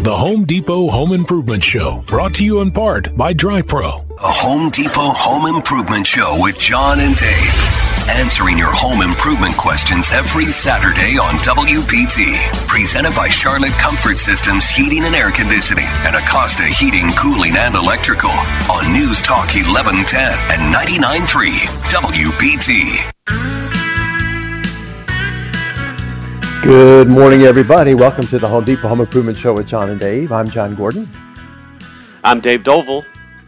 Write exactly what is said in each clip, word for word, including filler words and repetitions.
the Home Depot Home Improvement Show, brought to you in part by DryPro. A Home Depot Home Improvement Show with John and Dave. Answering your home improvement questions every Saturday on W P T. Presented by Charlotte Comfort Systems Heating and Air Conditioning and Acosta Heating, Cooling, and Electrical on News Talk eleven ten and ninety-nine point three W P T. Good morning, everybody. Welcome to the Home Depot Home Improvement Show with John and Dave. I'm John Gordon. I'm Dave Dovell.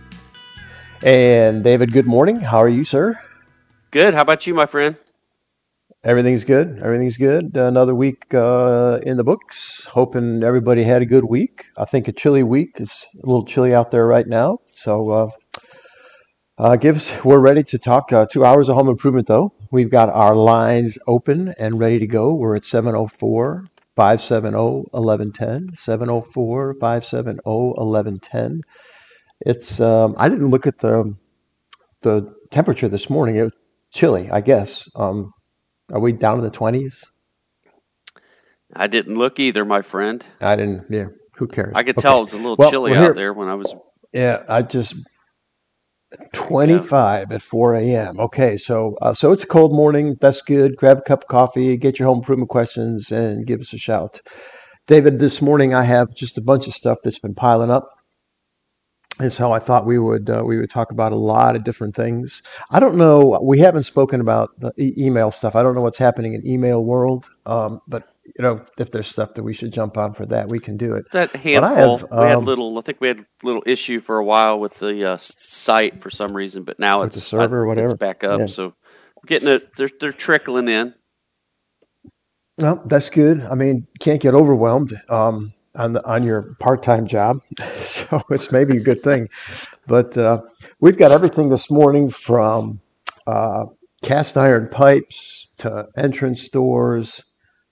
And David, good morning. How are you, sir? Good. How about you, my friend? Everything's good. Everything's good. Another week uh, in the books. Hoping everybody had a good week. I think a chilly week. It's a little chilly out there right now. So uh, uh, gives, we're ready to talk uh, two hours of home improvement, though. We've got our lines open and ready to go. We're at seven oh four, five seven oh, eleven ten. seven oh four, five seven oh, eleven ten. It's, um, I didn't look at the the temperature this morning. It was chilly, I guess. Um, are we down in the twenties? I didn't look either, my friend. I didn't, yeah, who cares? I could okay. tell it was a little well, chilly well, here, out there when I was. Yeah, I just, twenty-five yeah. At four a.m. Okay, so uh, so it's a cold morning. That's good. Grab a cup of coffee, get your home improvement questions, and give us a shout. David, this morning I have just a bunch of stuff that's been piling up. Is how I thought we would uh, we would talk about a lot of different things. I don't know. We haven't spoken about the e- email stuff. I don't know what's happening in email world, um, but you know, if there's stuff that we should jump on for that, we can do it. That handful. Have, um, we had little. I think we had a little issue for a while with the uh, site for some reason, but now it's the server or whatever. It's back up. Yeah. So we're getting it. They're they're trickling in. Well, that's good. I mean, can't get overwhelmed. Um, on the, on your part-time job, so it's maybe a good thing. But uh, we've got everything this morning from uh, cast iron pipes to entrance doors,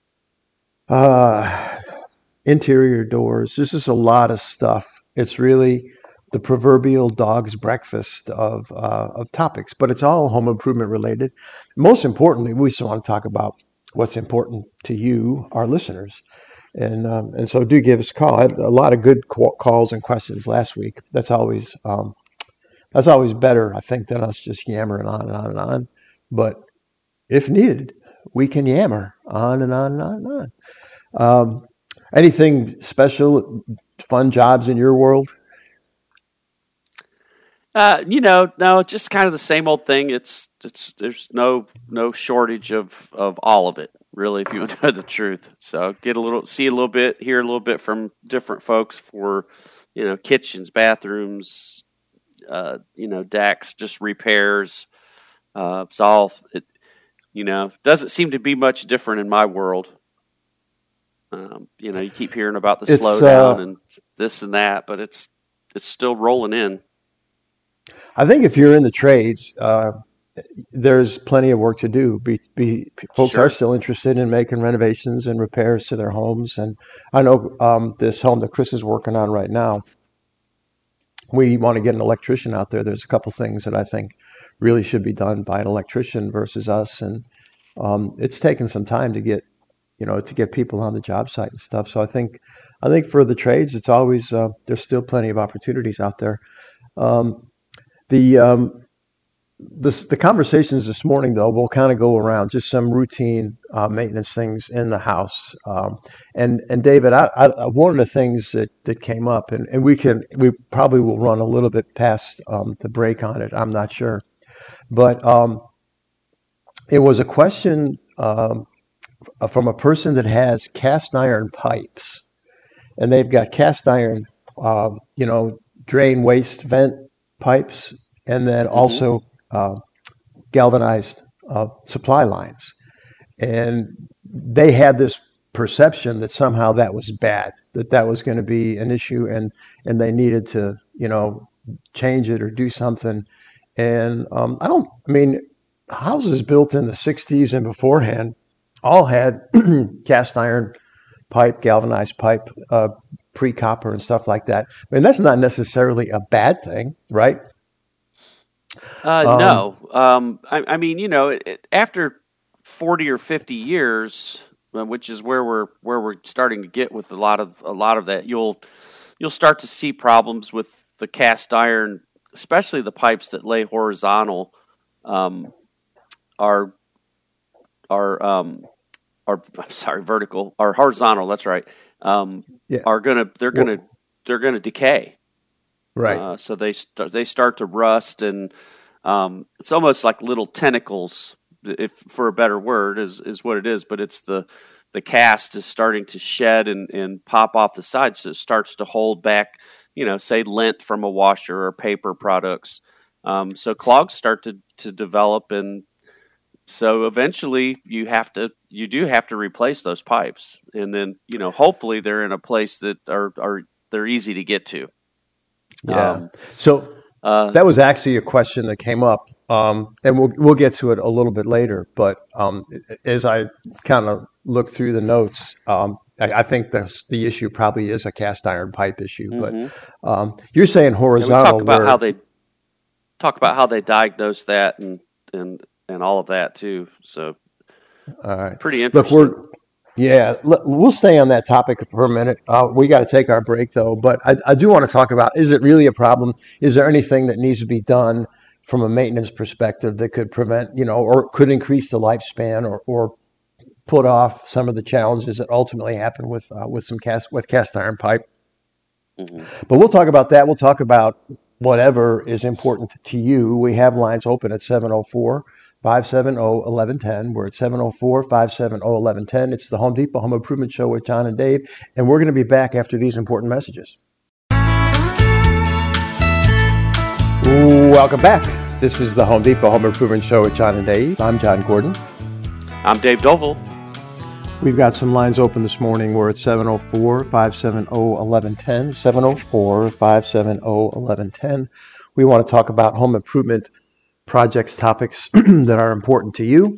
uh, interior doors. This is a lot of stuff. It's really the proverbial dog's breakfast of uh, of topics, but it's all home improvement related. Most importantly, we just want to talk about what's important to you, our listeners. And um, and so do give us a call. I had a lot of good qu- calls and questions last week. That's always um, that's always better, I think, than us just yammering on and on and on. But if needed, we can yammer on and on and on and on. Um, anything special, fun jobs in your world? Uh, you know, no, just kind of the same old thing. It's it's there's no no shortage of, of all of it, really, if you want to know the truth. So get a little, see a little bit, hear a little bit from different folks for, you know, kitchens, bathrooms, uh, you know, decks, just repairs. Uh, it's all, it, you know, doesn't seem to be much different in my world. Um, you know, you keep hearing about the it's, slowdown uh, and this and that, but it's it's still rolling in. I think if you're in the trades, uh, there's plenty of work to do. Be, be, folks Sure. are still interested in making renovations and repairs to their homes. And I know um, this home that Chris is working on right now, we want to get an electrician out there. There's a couple things that I think really should be done by an electrician versus us. And um, it's taken some time to get, you know, to get people on the job site and stuff. So I think, I think for the trades, it's always, uh, there's still plenty of opportunities out there. Um, The um, this, the conversations this morning, though, will kind of go around just some routine uh, maintenance things in the house. Um, and and David, I, I, one of the things that, that came up, and, and we can we probably will run a little bit past um, the break on it. I'm not sure, but um, it was a question um, from a person that has cast iron pipes, and they've got cast iron, uh, you know, drain waste vent pipes, and then Mm-hmm. also uh, galvanized uh, supply lines. And they had this perception that somehow that was bad, that that was going to be an issue, and and they needed to, you know, change it or do something. And um, I don't, I mean, houses built in the sixties and beforehand all had cast iron pipe, galvanized pipe, uh, pre-copper and stuff like that. I mean, that's not necessarily a bad thing, right? Uh, Um, no. Um, I, I mean, you know, it, it, after forty or fifty years, uh, which is where we're where we're starting to get with a lot of a lot of that. You'll you'll start to see problems with the cast iron, especially the pipes that lay horizontal. Um, are are um, are I'm sorry, vertical or horizontal. That's right. Um, Yeah. Are gonna they're gonna Well- they're gonna decay. Right. Uh, so they st- they start to rust, and um, it's almost like little tentacles, if for a better word, is is what it is. But it's the the cast is starting to shed and, and pop off the sides, so it starts to hold back, you know, say lint from a washer or paper products. Um, so clogs start to, to develop, and so eventually you have to you do have to replace those pipes, and then you know hopefully they're in a place that are are they're easy to get to. Yeah. Um, So uh, that was actually a question that came up, um, and we'll we'll get to it a little bit later. But um, as I kind of look through the notes, um, I, I think that's the issue probably is a cast iron pipe issue. mhm. But um, you're saying And we horizontal. talk about where, how they talk about how they diagnose that and and and all of that too. So all right. pretty Look, interesting. we're yeah, l- we'll stay on that topic for a minute. Uh, we got to take our break though, but I, I do want to talk about: is it really a problem? Is there anything that needs to be done from a maintenance perspective that could prevent, you know, or could increase the lifespan, or or put off some of the challenges that ultimately happen with uh, with some cast with cast iron pipe? Mhm. But we'll talk about that. We'll talk about whatever is important to you. We have lines open at seven oh four, five seven oh, eleven ten. We're at seven oh four, five seven oh, eleven ten. It's the Home Depot Home Improvement Show with John and Dave, and we're going to be back after these important messages. Welcome back. This is the Home Depot Home Improvement Show with John and Dave. I'm John Gordon. I'm Dave Dovell. We've got some lines open this morning. We're at seven oh four, five seven oh, eleven ten, seven oh four, five seven oh, eleven ten. We want to talk about home improvement projects, topics that are important to you.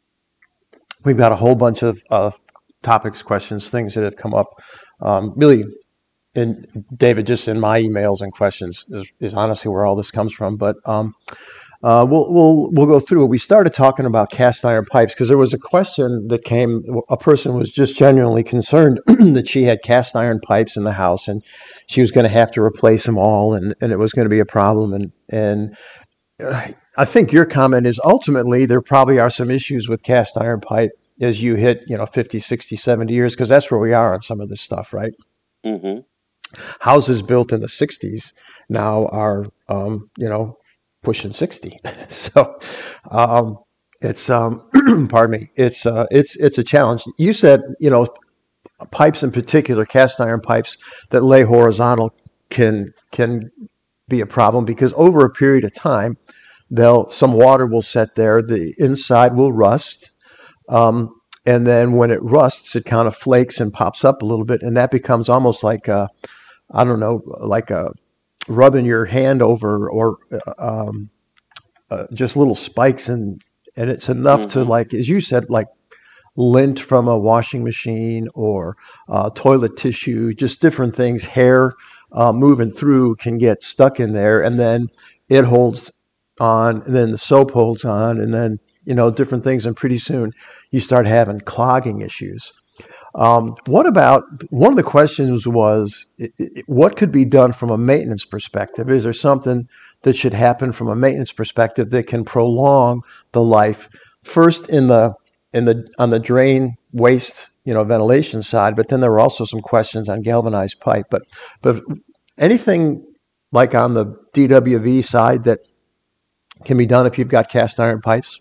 We've got a whole bunch of uh, topics, questions, things that have come up. Um, really, in David, just in my emails and questions is, is honestly where all this comes from. But um, Uh, we'll we'll we'll go through it. We started talking about cast iron pipes because there was a question that came. A person was just genuinely concerned that she had cast iron pipes in the house and she was going to have to replace them all, and, and it was going to be a problem. And and uh, I think your comment is ultimately there probably are some issues with cast iron pipe as you hit, you know, fifty, sixty, seventy years, because that's where we are on some of this stuff, right? Mm-hmm. Houses built in the sixties now are, um, you know, pushing sixty. So um, it's, um, pardon me, it's uh, it's it's a challenge. You said, you know, pipes in particular, cast iron pipes that lay horizontal can can be a problem because over a period of time, they'll some water will set there, the inside will rust. Um, and then when it rusts, it kind of flakes and pops up a little bit, and that becomes almost like a, I don't know, like a rubbing your hand over, or um, uh, just little spikes, and and it's enough Mm-hmm. to, like as you said, like lint from a washing machine or uh, toilet tissue, just different things, hair uh, moving through can get stuck in there, and then it holds on, and then the soap holds on, and then you know different things, and pretty soon you start having clogging issues. Um, what about, one of the questions was, i- i- what could be done from a maintenance perspective? Is there something that should happen from a maintenance perspective that can prolong the life, first in the in the on the drain waste, you know, ventilation side, but then there were also some questions on galvanized pipe. But but anything like on the D W V side that can be done if you've got cast iron pipes?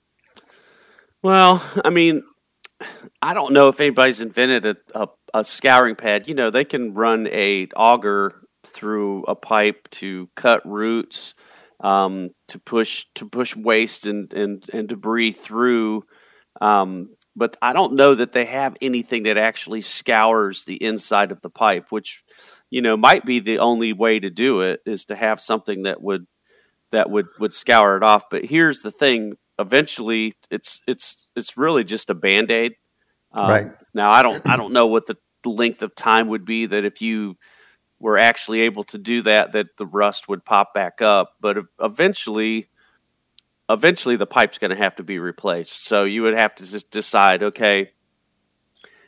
Well, I mean, I don't know if anybody's invented a, a, a scouring pad. You know, they can run a auger through a pipe to cut roots, um, to push to push waste and, and, and debris through. Um, but I don't know that they have anything that actually scours the inside of the pipe, which, you know, might be the only way to do it, is to have something that would that would, would scour it off. But here's the thing: eventually, it's it's it's really just a Band-Aid. Um, Right. Now, I don't I don't know what the length of time would be that if you were actually able to do that, that the rust would pop back up. But eventually, eventually the pipe's going to have to be replaced. So you would have to just decide, okay,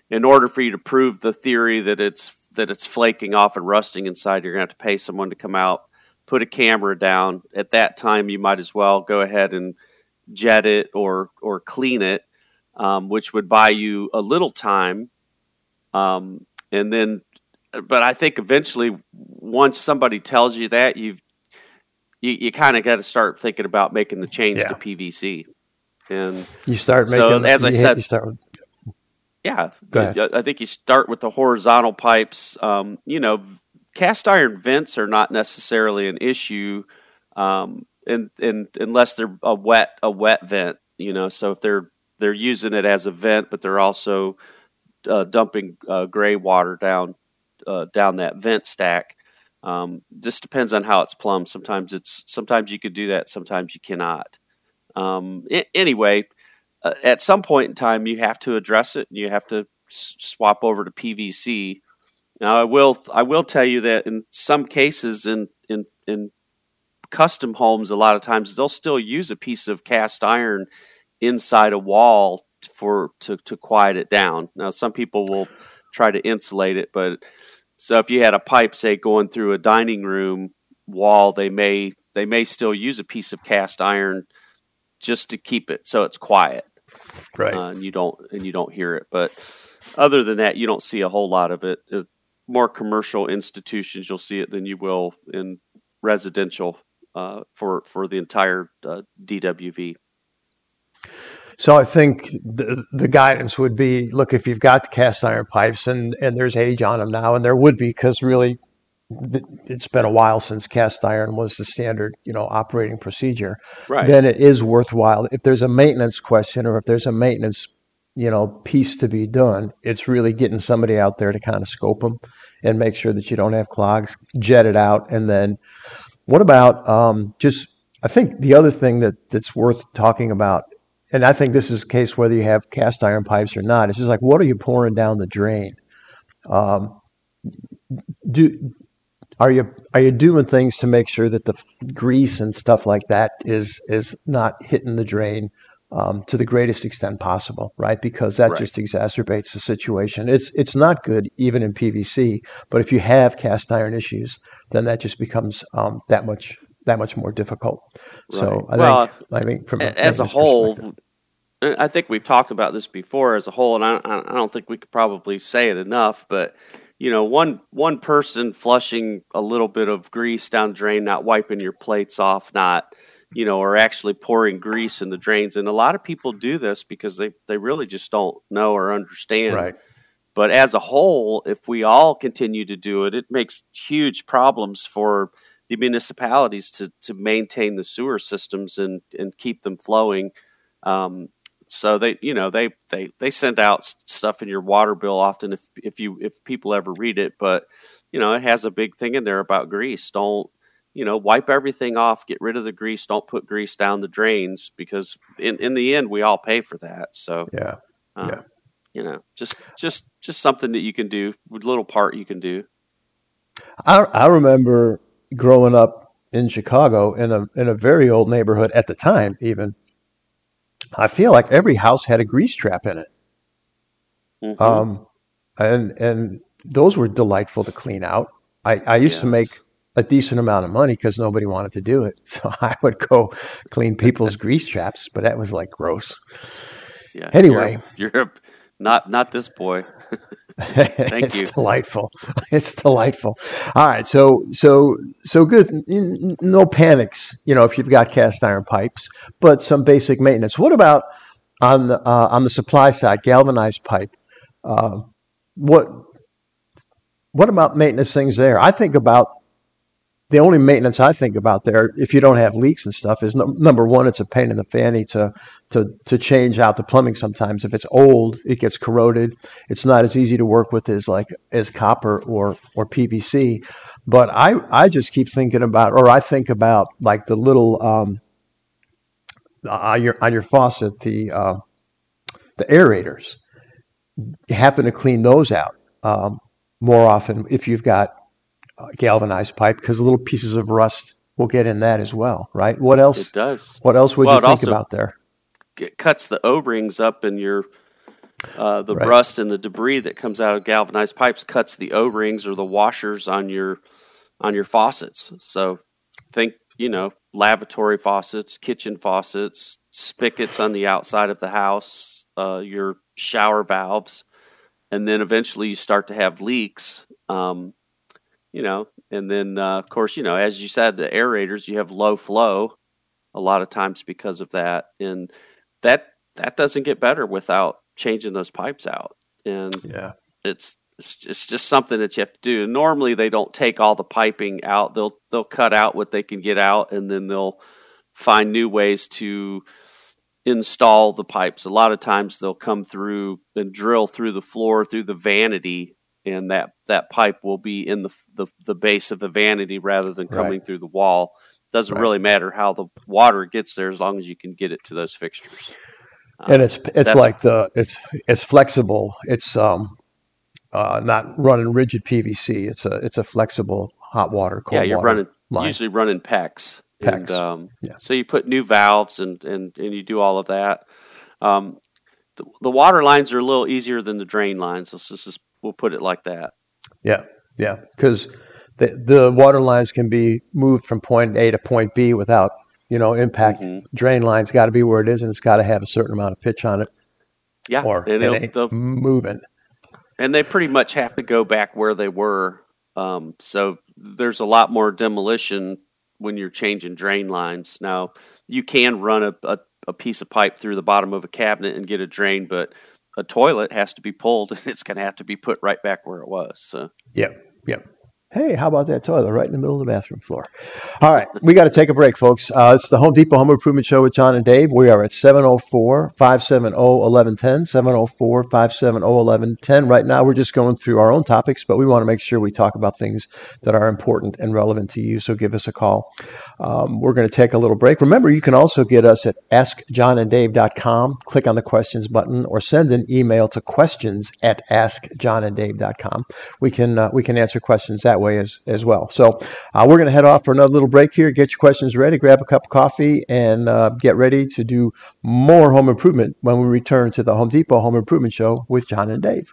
in order for you to prove the theory that it's that it's flaking off and rusting inside, you're going to have to pay someone to come out, put a camera down. At that time, you might as well go ahead and jet it or or clean it, um, which would buy you a little time. Um, and then, but I think eventually, once somebody tells you that, you've, you you kind of got to start thinking about making the change Yeah. to P V C. And You start so, making, as I you, said, you start with, yeah, Go ahead. I think you start with the horizontal pipes. Um, you know, cast iron vents are not necessarily an issue, um, in, in, unless they're a wet a wet vent. You know, so if they're they're using it as a vent, but they're also uh, dumping uh, gray water down uh, down that vent stack. Um, just depends on how it's plumbed. Sometimes it's sometimes you could do that. Sometimes you cannot. Um, I- anyway. Uh, at some point in time, you have to address it, and you have to s- swap over to P V C. Now, I will I will tell you that in some cases, in in in custom homes, a lot of times they'll still use a piece of cast iron inside a wall for to to quiet it down. Now, some people will try to insulate it, but so if you had a pipe, say, going through a dining room wall, they may they may still use a piece of cast iron just to keep it so it's quiet. right. Uh, and you don't and you don't hear it. But other than that, you don't see a whole lot of it. Uh, more commercial institutions, you'll see it than you will in residential uh, for for the entire uh, D W V. So I think the the guidance would be, look, if you've got the cast iron pipes and and there's age on them now, and there would be, because really th- it's been a while since cast iron was the standard, you know, operating procedure. Right. Then it is worthwhile. If there's a maintenance question or if there's a maintenance, you know, piece to be done, it's really getting somebody out there to kind of scope them and make sure that you don't have clogs, jet it out. And then what about um, just, I think the other thing that that's worth talking about, and I think this is the case whether you have cast iron pipes or not, it's just like, what are you pouring down the drain? Um, do Are you are you doing things to make sure that the f- grease and stuff like that is is not hitting the drain um, to the greatest extent possible, right? Because that Right. just exacerbates the situation. It's it's not good even in P V C, but if you have cast iron issues, then that just becomes um, that much that much more difficult. So Right. I Well, think I think from a A- as a maintenance whole, perspective. I think we've talked about this before as a whole, and I, I I don't think we could probably say it enough, but you know, one one person flushing a little bit of grease down the drain, not wiping your plates off, not, you know, or actually pouring grease in the drains. And a lot of people do this because they, they really just don't know or understand. Right. But as a whole, if we all continue to do it, it makes huge problems for the municipalities to, to maintain the sewer systems and, and keep them flowing. Um, so they, you know, they, they, they send out s- stuff in your water bill often if, if you, if people ever read it, but you know, it has a big thing in there about grease. Don't, you know, wipe everything off, get rid of the grease. Don't put grease down the drains because in, in the end, we all pay for that. So, Yeah. um, Yeah. you know, just, just, just something that you can do, a little part you can do. I I remember growing up in Chicago in a in a very old neighborhood at the time even. I feel like every house had a grease trap in it. Mhm. Um, and and those were delightful to clean out. I, I used to make Yes. a decent amount of money because nobody wanted to do it. So I would go clean people's grease traps, but that was like gross. Yeah. Anyway. You're, you're a, not, not this boy. Thank It's you. delightful. It's delightful. All right, so so so good. N- n- No panics, you know, if you've got cast iron pipes, but some basic maintenance. What about on the uh, on the supply side, galvanized pipe? Uh, what what about maintenance things there? I think about the only maintenance I think about there, if you don't have leaks and stuff, is num- number one, it's a pain in the fanny to to to change out the plumbing. Sometimes if it's old, it gets corroded. It's not as easy to work with as like as copper or or P V C. But I I just keep thinking about, or I think about like the little um on your on your faucet, the uh, the aerators. You happen to clean those out um, more often if you've got uh, galvanized pipe, because little pieces of rust will get in that as well, right? What It else? does. What else would Well, you it think also about there? It cuts the O-rings up in your Uh, the Right. rust and the debris that comes out of galvanized pipes cuts the O-rings or the washers on your on your faucets. So think, you know, lavatory faucets, kitchen faucets, spigots on the outside of the house, uh, your shower valves, and then eventually you start to have leaks. Um, you know, and then uh, of course, you know, as you said, the aerators, you have low flow a lot of times because of that, and that that doesn't get better without changing those pipes out. And Yeah. it's it's it's just something that you have to do. Normally, they don't take all the piping out. They'll they'll cut out what they can get out, and then they'll find new ways to install the pipes. A lot of times, they'll come through and drill through the floor, through the vanity, and that, that pipe will be in the, the the base of the vanity rather than coming Right. through the wall. Doesn't Right. really matter how the water gets there as long as you can get it to those fixtures. Um, And it's it's that's- like the it's it's flexible. It's um uh not running rigid P V C. It's a it's a flexible hot water, cold yeah, you're water running line. usually running PEX. And, PEX, um, yeah. So you put new valves and, and, and you do all of that. Um, the, the water lines are a little easier than the drain lines. Let's just, just we'll put it like that. Yeah, yeah, because the the water lines can be moved from point A to point B without you know impact. Mhm. Drain line's got to be where it is, and it's got to have a certain amount of pitch on it, Yeah, or and, it it'll- ain't they'll- moving. and they pretty much have to go back where they were. Um, so there's a lot more demolition when you're changing drain lines. Now, you can run a, a, a piece of pipe through the bottom of a cabinet and get a drain, but a toilet has to be pulled and it's going to have to be put right back where it was. So Yep, yep. Hey, how about that toilet right in the middle of the bathroom floor? All right, we got to take a break, folks. Uh, it's the Home Depot Home Improvement Show with John and Dave. We are at seven oh four, five seven oh, one one one oh, seven oh four, five seven oh, one one one oh. Right now, we're just going through our own topics, but we want to make sure we talk about things that are important and relevant to you, so give us a call. Um, we're going to take a little break. Remember, you can also get us at ask john and dave dot com. Click on the questions button or send an email to questions at ask john and dave dot com. We can uh, we can answer questions that way as, as well. So uh, we're going to head off for another little break here. Get your questions ready, grab a cup of coffee, and uh, get ready to do more home improvement when we return to the Home Depot Home Improvement Show with John and Dave.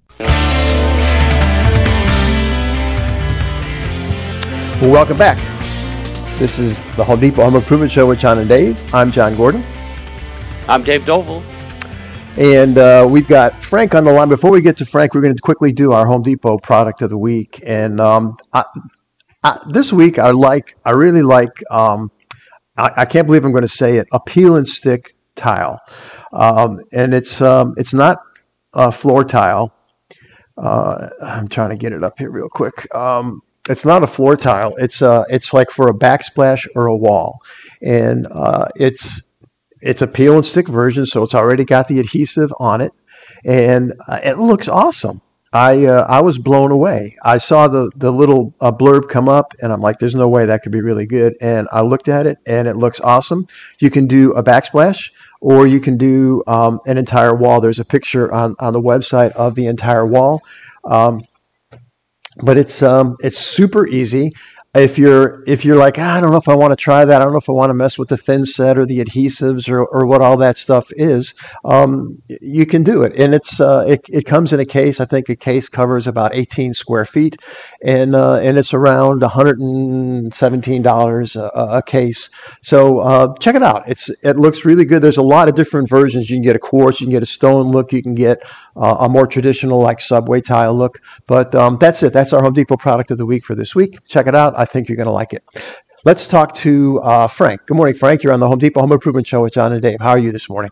Well, welcome back. This is the Home Depot Home Improvement Show with John and Dave. I'm John Gordon. I'm Dave Dovell. And uh, we've got Frank on the line. Before we get to Frank, we're going to quickly do our Home Depot product of the week. And um, I, I, this week, I like, I really like, um, I, I can't believe I'm going to say it, a peel and stick tile. Um, and it's um, it's not a floor tile. Uh, I'm trying to get it up here real quick. Um, it's not a floor tile. It's uh, it's like for a backsplash or a wall, and uh, it's it's a peel and stick version, so it's already got the adhesive on it, and uh, it looks awesome. I uh, I was blown away. I saw the the little uh, blurb come up, and I'm like, "There's no way that could be really good." And I looked at it, and it looks awesome. You can do a backsplash, or you can do um, an entire wall. There's a picture on on the website of the entire wall. Um, But it's um it's super easy. If you're if you're like, ah, I don't know if I want to try that. I don't know if I want to mess with the thin set or the adhesives or, or what all that stuff is. Um, you can do it, and it's uh, it it comes in a case. I think a case covers about eighteen square feet, and uh, and it's around one hundred seventeen dollars a, a case. So uh, check it out. It's it looks really good. There's a lot of different versions. You can get a quartz, you can get a stone look, you can get uh, a more traditional like subway tile look. But um, that's it. That's our Home Depot product of the week for this week. Check it out. I think you're going to like it. Let's talk to uh, Frank. Good morning, Frank. You're on the Home Depot Home Improvement Show with John and Dave. How are you this morning?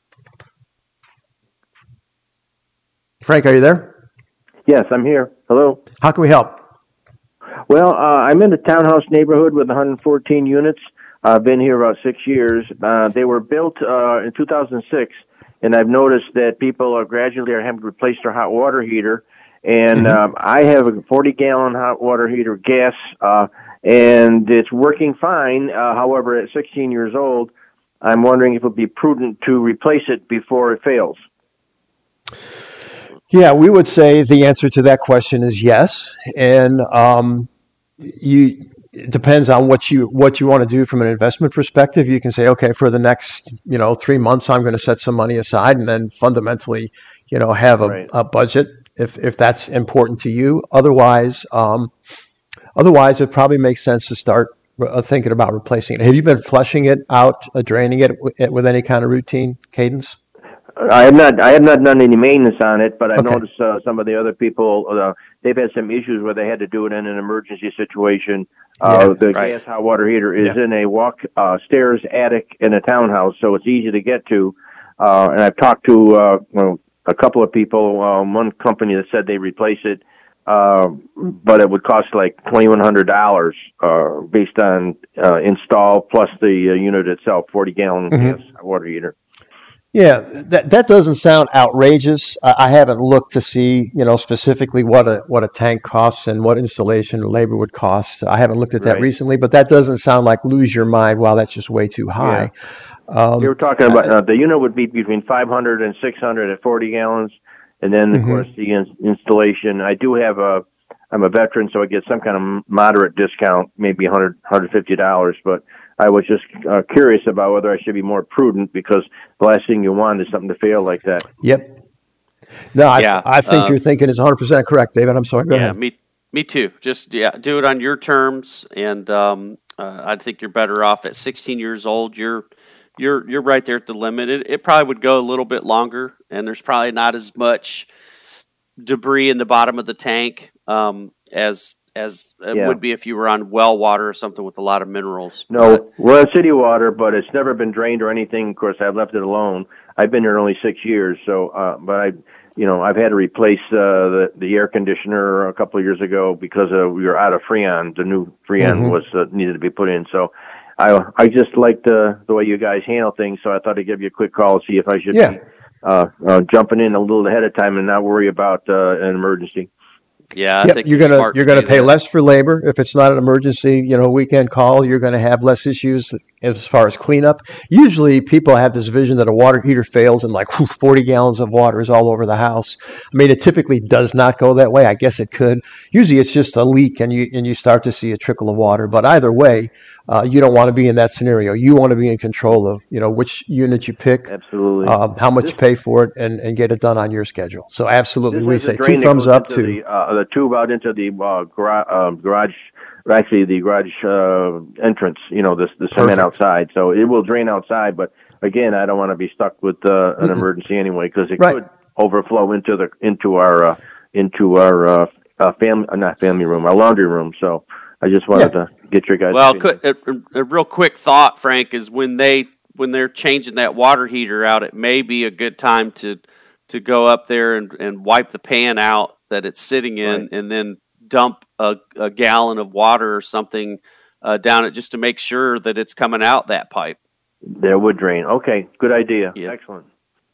Frank, are you there? Yes, I'm here. Hello. How can we help? Well, uh, I'm in a townhouse neighborhood with one hundred fourteen units. I've been here about six years. Uh, they were built uh, in two thousand six, and I've noticed that people are gradually are having to replace their hot water heater. And Mm-hmm. um, I have a forty-gallon hot water heater, gas, uh, and it's working fine. Uh, however, at sixteen years old, I'm wondering if it would be prudent to replace it before it fails. Yeah, we would say the answer to that question is yes. And um, you it depends on what you what you want to do from an investment perspective. You can say, okay, for the next, you know, three months, I'm going to set some money aside, and then fundamentally, you know, have a, Right. a budget if if that's important to you. Otherwise, um, otherwise, it probably makes sense to start uh, thinking about replacing it. Have you been flushing it out, uh, draining it w- with any kind of routine cadence? I have not. I have not done any maintenance on it, but I've Okay. noticed uh, some of the other people. Uh, they've had some issues where they had to do it in an emergency situation. Uh, Yeah, the right. gas hot water heater is Yeah. in a walk uh, stairs attic in a townhouse, so it's easy to get to. Uh, and I've talked to uh, well, a couple of people. Um, one company that said they replace it, uh, but it would cost like twenty one hundred dollars uh, based on uh, install plus the uh, unit itself, forty gallon Mhm. gas hot water heater. Yeah, that that doesn't sound outrageous. I, I haven't looked to see, you know, specifically what a what a tank costs and what installation and labor would cost. I haven't looked at that Right. recently, but that doesn't sound like lose your mind. Wow, that's just way too high. Um, They were talking about uh, the unit would be between five hundred and six hundred at forty gallons, and then of Mhm. course the in- installation. I do have a, I'm a veteran, so I get some kind of moderate discount, maybe one hundred, one hundred fifty dollars. But I was just uh, curious about whether I should be more prudent because the last thing you want is something to fail like that. Yep. No, I, Yeah, I think uh, your thinking is one hundred percent correct, David. I'm sorry. Go Yeah, ahead. me me too. Just yeah, do it on your terms, and um, uh, I think you're better off at sixteen years old. You're you're you're right there at the limit. It, it probably would go a little bit longer, and there's probably not as much debris in the bottom of the tank um, as as it Yeah. would be if you were on well water or something with a lot of minerals. No, But, we're on city water, but it's never been drained or anything. Of course, I've left it alone. I've been here only six years, so uh, but I, you know, I've had to replace uh, the the air conditioner a couple of years ago because uh, we were out of Freon. The new Freon Mhm. was uh, needed to be put in. So I I just liked the the way you guys handle things. So I thought I'd give you a quick call and see if I should Yeah. be uh, uh, jumping in a little ahead of time and not worry about uh, an emergency. yeah, I Yep, think you're you're gonna smart you're to gonna do pay that. less for labor if it's not an emergency, you know, weekend call. You're gonna have less issues as far as cleanup. Usually, people have this vision that a water heater fails and like whew, forty gallons of water is all over the house. I mean, it typically does not go that way. I guess it could. Usually, it's just a leak and you and you start to see a trickle of water. But either way, uh, you don't want to be in that scenario. You want to be in control of, you know, which unit you pick, Absolutely. um, how much This- you pay for it, and, and get it done on your schedule. So absolutely, This we is a say drain two that thumbs goes up into to. the, uh, the tube out into the uh, garage, uh, garage, or actually the garage uh, entrance. You know, the the cement Perfect. outside, so it will drain outside. But again, I don't want to be stuck with uh, an Mm-mm. emergency anyway because it Right. could overflow into the into our uh, into our uh, uh, family, uh, not family room, our laundry room. So I just wanted Yeah. to get your guys. Well, quick, a, a real quick thought, Frank, is when they when they're changing that water heater out, it may be a good time to to go up there and, and wipe the pan out that it's sitting in, Right. and then dump a, a gallon of water or something uh, down it just to make sure that it's coming out that pipe. There would drain. Okay, good idea. Yeah. Excellent.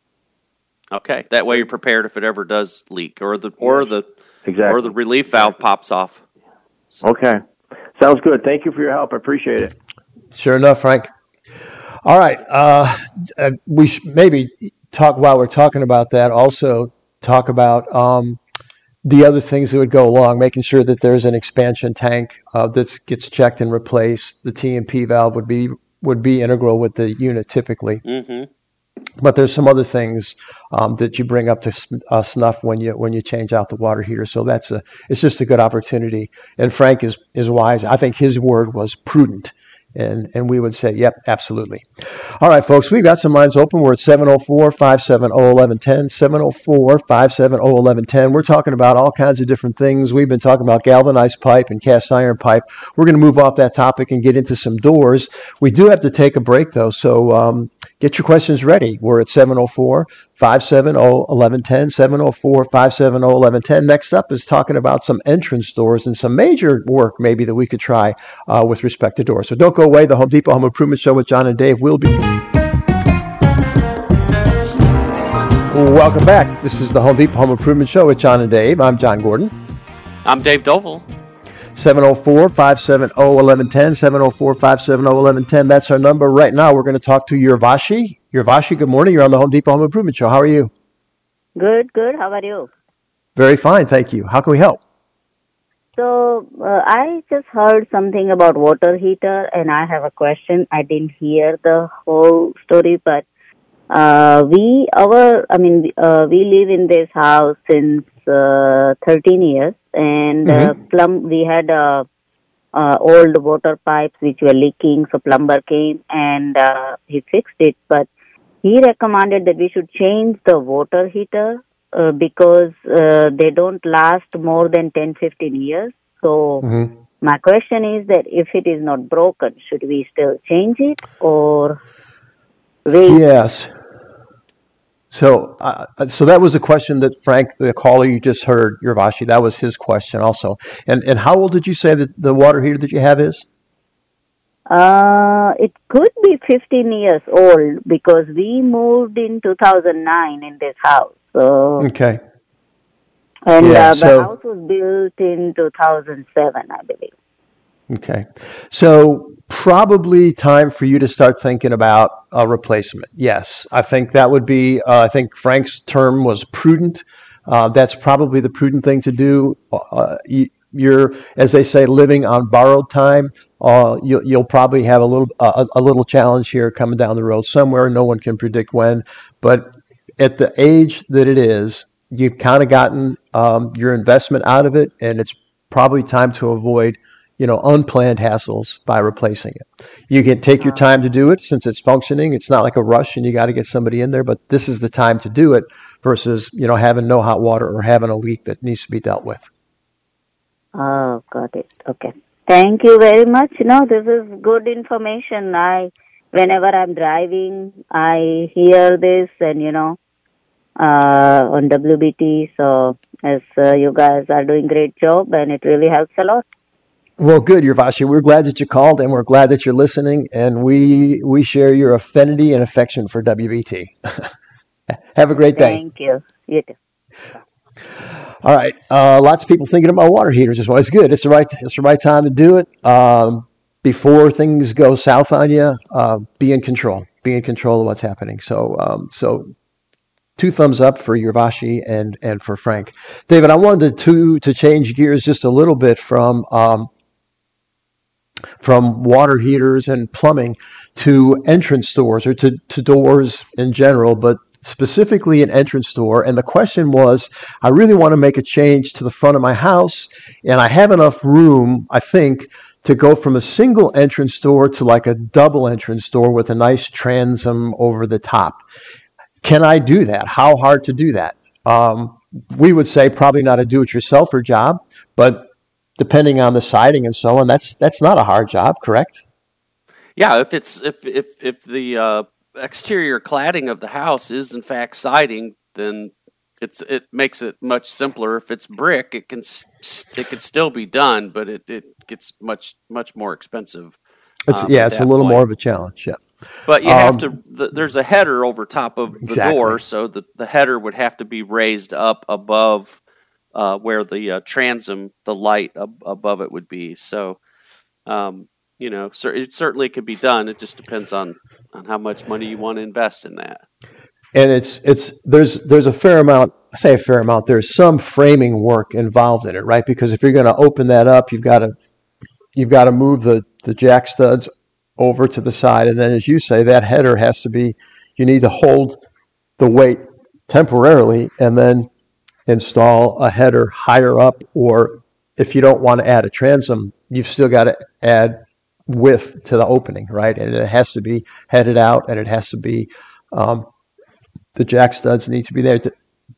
Okay, that way you're prepared if it ever does leak or the or the Exactly. or the relief valve pops off. Okay, sounds good. Thank you for your help. I appreciate it. Sure enough, Frank. All right. Uh, uh, we should maybe talk while we're talking about that. Also, talk about um, the other things that would go along, making sure that there's an expansion tank uh, that gets checked and replaced. The T and P valve would be would be integral with the unit typically, Mm-hmm. but there's some other things um, that you bring up to sn- uh, snuff when you when you change out the water heater. So that's a it's just a good opportunity. And Frank is is wise. I think his word was prudent. And and we would say, yep, absolutely. All right, folks, we've got some lines open. We're at seven oh four, five seven oh, one one one zero, seven oh four, five seven oh, one one one zero. We're talking about all kinds of different things. We've been talking about galvanized pipe and cast iron pipe. We're going to move off that topic and get into some doors. We do have to take a break, though, so um, get your questions ready. We're at seven oh four, five seven oh, one one one zero, seven oh four, five seven oh, one one one zero. Next up is talking about some entrance doors and some major work maybe that we could try uh, with respect to doors. So don't go away. The Home Depot Home Improvement Show with John and Dave will be. Welcome back. This is the Home Depot Home Improvement Show with John and Dave. I'm John Gordon. I'm Dave Doval. seven oh four, five seven oh, one one one zero, seven oh four, five seven oh, one one one zero. That's our number. Right now, we're going to talk to Urvashi. Urvashi, good morning. You're on the Home Depot Home Improvement Show. How are you? Good, good. How are you? Very fine, thank you. How can we help? So, uh, I just heard something about water heater, and I have a question. I didn't hear the whole story, but Uh, we our I mean uh, we live in this house since uh, thirteen years, and uh, Mm-hmm. plumb we had uh, uh, old water pipes which were leaking, so plumber came and uh, he fixed it. But he recommended that we should change the water heater uh, because uh, they don't last more than ten fifteen years. So Mm-hmm. my question is that if it is not broken, should we still change it or wait? Yes. So, uh, so that was a question that Frank, the caller you just heard, Urvashi, that was his question also. And and how old did you say that the water heater that you have is? Uh, it could be fifteen years old because we moved in two thousand nine in this house. So, Okay. and Yeah. uh, the So, house was built in two thousand seven, I believe. okay. So probably time for you to start thinking about a replacement. Yes, I think that would be, uh, I think Frank's term was prudent. Uh, that's probably the prudent thing to do. Uh, you, you're, as they say, living on borrowed time. Uh, you, you'll probably have a little, a, a little challenge here coming down the road somewhere. No one can predict when, but at the age that it is, you've kind of gotten um, your investment out of it, and it's probably time to avoid you know, unplanned hassles by replacing it. You can take your time to do it since it's functioning. It's not like a rush and you got to get somebody in there, but this is the time to do it versus, you know, having no hot water or having a leak that needs to be dealt with. Oh, got it. Okay. Thank you very much. No, this is good information. I, whenever I'm driving, I hear this and, you know, uh, on W B T. So as uh, you guys are doing great job and it really helps a lot. Well, good, Urvashi. We're glad that you called and we're glad that you're listening. And we we share your affinity and affection for W B T. Have a great day. Thank you. You too. All right. Uh, lots of people thinking about water heaters as well. It's good. It's the right. It's the right time to do it. Um, before things go south on you, uh, be in control. Be in control of what's happening. So, um, so two thumbs up for Urvashi and and for Frank. David, I wanted to to change gears just a little bit from um, from water heaters and plumbing to entrance doors or to to doors in general, but specifically an entrance door. And the question was, I really want to make a change to the front of my house, and I have enough room, I think, to go from a single entrance door to like a double entrance door with a nice transom over the top. Can I do that? How hard to do that? Um, we would say probably not a do-it-yourselfer job, but depending on the siding and so on, that's that's not a hard job, correct? Yeah, if it's if if if the uh, exterior cladding of the house is in fact siding, then it's it makes it much simpler. If it's brick, it can it can still be done, but it, it gets much much more expensive. It's Um, yeah, at it's a that little point. more of a challenge. Yeah. But you have Um, to. The, there's a header over top of the Exactly. door, so the the header would have to be raised up above uh, where the uh, transom, the light ab- above it would be. So, um, you know, cer- it certainly could be done. It just depends on on how much money you want to invest in that. and it's it's there's there's a fair amount. I say a fair amount. There's some framing work involved in it, right? Because if you're going to open that up, you've got to you've got to move the the jack studs over to the side, and then as you say, that header has to be. You need to hold the weight temporarily, and then install a header higher up, or if you don't want to add a transom, you've still got to add width to the opening, right? And it has to be headed out, and it has to be um, the jack studs need to be there. To,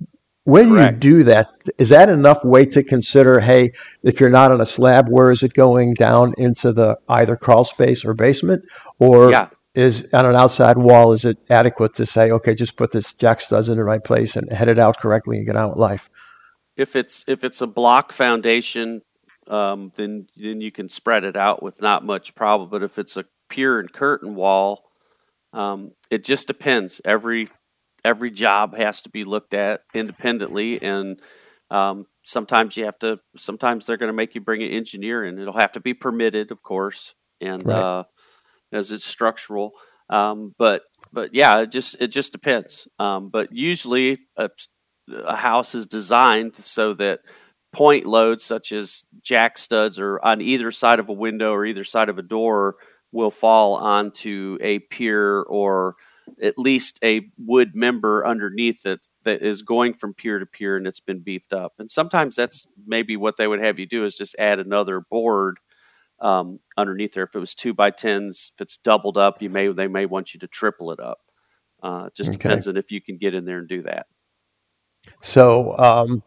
when Correct. you do that, is that enough weight to consider, hey, if you're not on a slab, where is it going down into the either crawl space or basement? Or Yeah. is on an outside wall, is it adequate to say, okay, just put this jack studs in the right place and head it out correctly and get on with life? If it's if it's a block foundation, um, then then you can spread it out with not much problem. But if it's a pier and curtain wall, um, it just depends. Every every job has to be looked at independently, and um, sometimes you have to. Sometimes they're going to make you bring an engineer in. It'll have to be permitted, of course, and Right. uh, as it's structural. Um, but but yeah, it just it just depends. Um, but usually a, a house is designed so that point loads such as jack studs or on either side of a window or either side of a door will fall onto a pier or at least a wood member underneath it that is going from pier to pier and it's been beefed up. And sometimes that's maybe what they would have you do is just add another board um, underneath there. If it was two by tens, if it's doubled up, you may they may want you to triple it up. Uh, it just okay. depends on if you can get in there and do that. So um,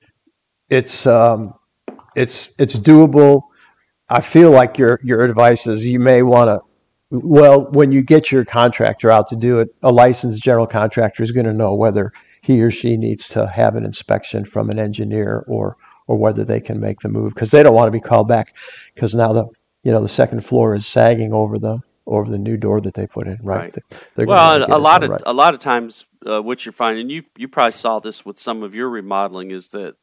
it's um, it's it's doable. I feel like your your advice is you may want to. Well, when you get your contractor out to do it, a licensed general contractor is going to know whether he or she needs to have an inspection from an engineer or or whether they can make the move, because they don't want to be called back because now the you know the second floor is sagging over the over the new door that they put in. Right. right. They're well, a lot of right. a lot of times, uh, what you're finding, you you probably saw this with some of your remodeling, is that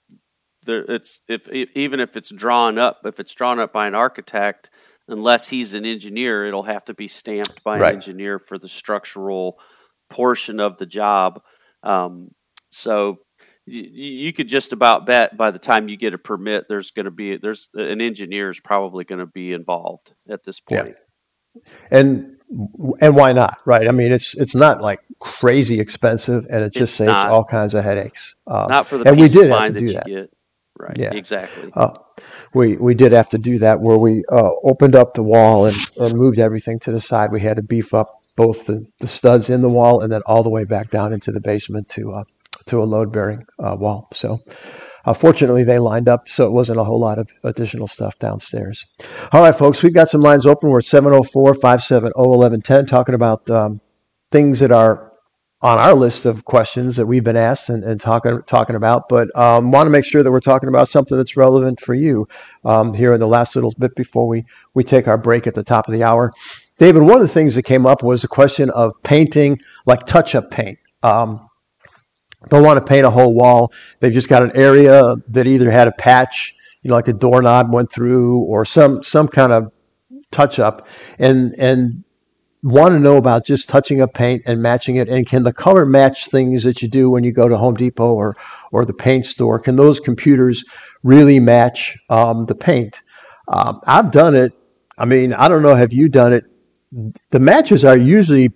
there it's if, if even if it's drawn up, if it's drawn up by an architect. Unless he's an engineer, it'll have to be stamped by an right. engineer for the structural portion of the job. Um, so you, you could just about bet by the time you get a permit, there's going to be there's an engineer is probably going to be involved at this point. Yeah. And and why not? Right? I mean, it's it's not like crazy expensive, and it just it's saves not, all kinds of headaches. Uh, not for the and peace we did of mind have to do that. You get. Right. Yeah. Exactly. Uh, we we did have to do that where we uh, opened up the wall and, and moved everything to the side. We had to beef up both the, the studs in the wall and then all the way back down into the basement to uh, to a load bearing uh, wall. So uh, fortunately they lined up, so it wasn't a whole lot of additional stuff downstairs. All right, folks, we've got some lines open. We're at seven oh four, five seven oh, one one one zero talking about um, things that are on our list of questions that we've been asked and, and talking talking about, but um, want to make sure that we're talking about something that's relevant for you um, here in the last little bit before we, we take our break at the top of the hour. David, one of the things that came up was the question of painting, like touch-up paint. Um, don't want to paint a whole wall. They've just got an area that either had a patch, you know, like a doorknob went through, or some some kind of touch-up, and and want to know about just touching up paint and matching it, and can the color match things that you do when you go to Home Depot or or the paint store? Can those computers really match um, the paint? Um, I've done it. I mean, I don't know, have you done it? The matches are usually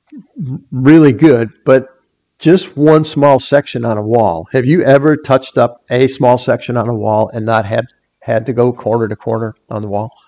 really good, but just one small section on a wall. Have you ever touched up a small section on a wall and not had had to go corner to corner on the wall?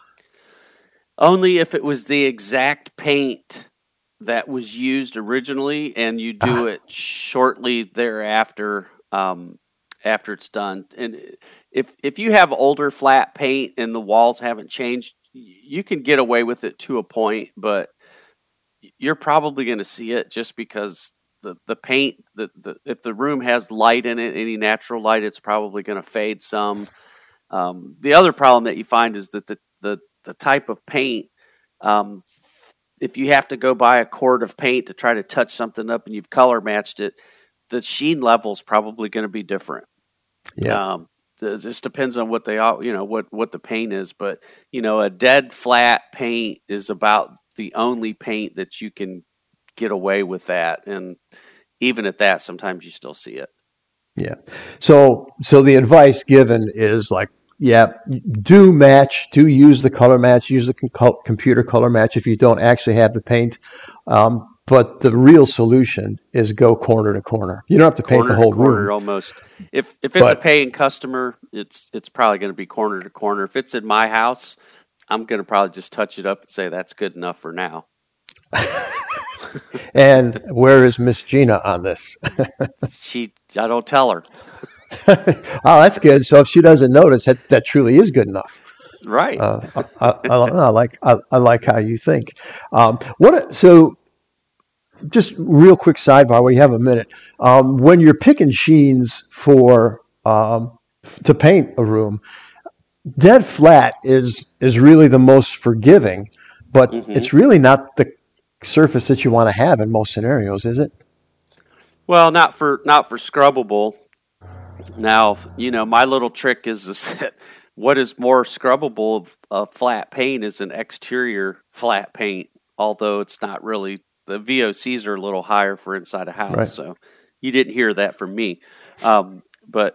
Only if it was the exact paint that was used originally, and you do uh, it shortly thereafter, um, after it's done. And if if you have older flat paint and the walls haven't changed, you can get away with it to a point, but you're probably going to see it just because the the paint, the, the if the room has light in it, any natural light, it's probably going to fade some. Um, the other problem that you find is that the the the type of paint, um, if you have to go buy a quart of paint to try to touch something up and you've color matched it, the sheen level is probably going to be different. Yeah. Um, it just depends on what they are, you know, what, what the paint is. But, you know, a dead flat paint is about the only paint that you can get away with that. And even at that, sometimes you still see it. Yeah. So, so the advice given is like, yeah, do match, do use the color match, use the com- computer color match if you don't actually have the paint. Um, but the real solution is go corner to corner. You don't have to paint corner the whole to corner, room. Almost. If if it's but, a paying customer, it's it's probably going to be corner to corner. If it's in my house, I'm going to probably just touch it up and say that's good enough for now. And where is Miss Gina on this? she, I don't tell her. Oh, that's good. So if she doesn't notice, that, that truly is good enough. Right. Uh, I, I, I like I, I like how you think. Um, what? So, just real quick sidebar. We have a minute. Um, when you're picking sheens for um, to paint a room, dead flat is is really the most forgiving, but mm-hmm. it's really not the surface that you want to have in most scenarios, is it? Well, not for not for scrubbable. Now, you know, my little trick is, is that what is more scrubbable of uh, flat paint is an exterior flat paint, although it's not really, the V O Cs are a little higher for inside a house. Right. So you didn't hear that from me. Um, but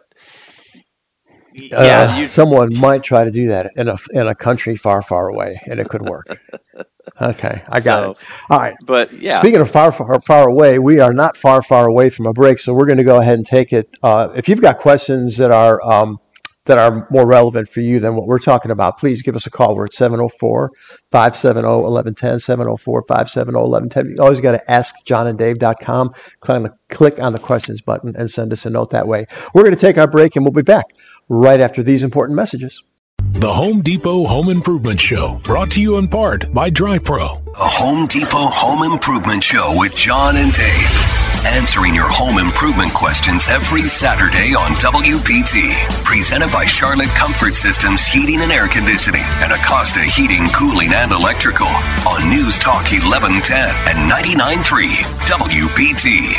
yeah, uh, you, someone might try to do that in a, in a country far, far away, and it could work. Okay, I got So, it. All right. but yeah, Speaking of far, far, far away, we are not far, far away from a break, so we're going to go ahead and take it. Uh, if you've got questions that are um, that are more relevant for you than what we're talking about, please give us a call. We're at seven oh four, five seven oh, one one one zero, seven oh four, five seven oh, one one one zero. You always got to ask john and dave dot com. Click on, the, click on the questions button and send us a note that way. We're going to take our break, and we'll be back right after these important messages. The Home Depot Home Improvement Show, brought to you in part by DryPro. A Home Depot Home Improvement Show with John and Dave. Answering your home improvement questions every Saturday on W P T. Presented by Charlotte Comfort Systems Heating and Air Conditioning and Acosta Heating, Cooling, and Electrical on News Talk eleven ten and ninety-nine point three W P T.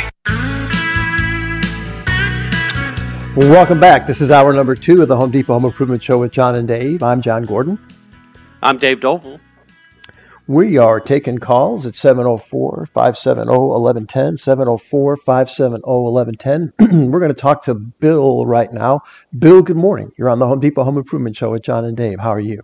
Well, welcome back. This is hour number two of the Home Depot Home Improvement Show with John and Dave. I'm John Gordon. I'm Dave Doval. We are taking calls at seven oh four, five seven oh, one one one zero, seven oh four, five seven oh, one one one zero. We're going to talk to Bill right now. Bill, good morning. You're on the Home Depot Home Improvement Show with John and Dave. How are you?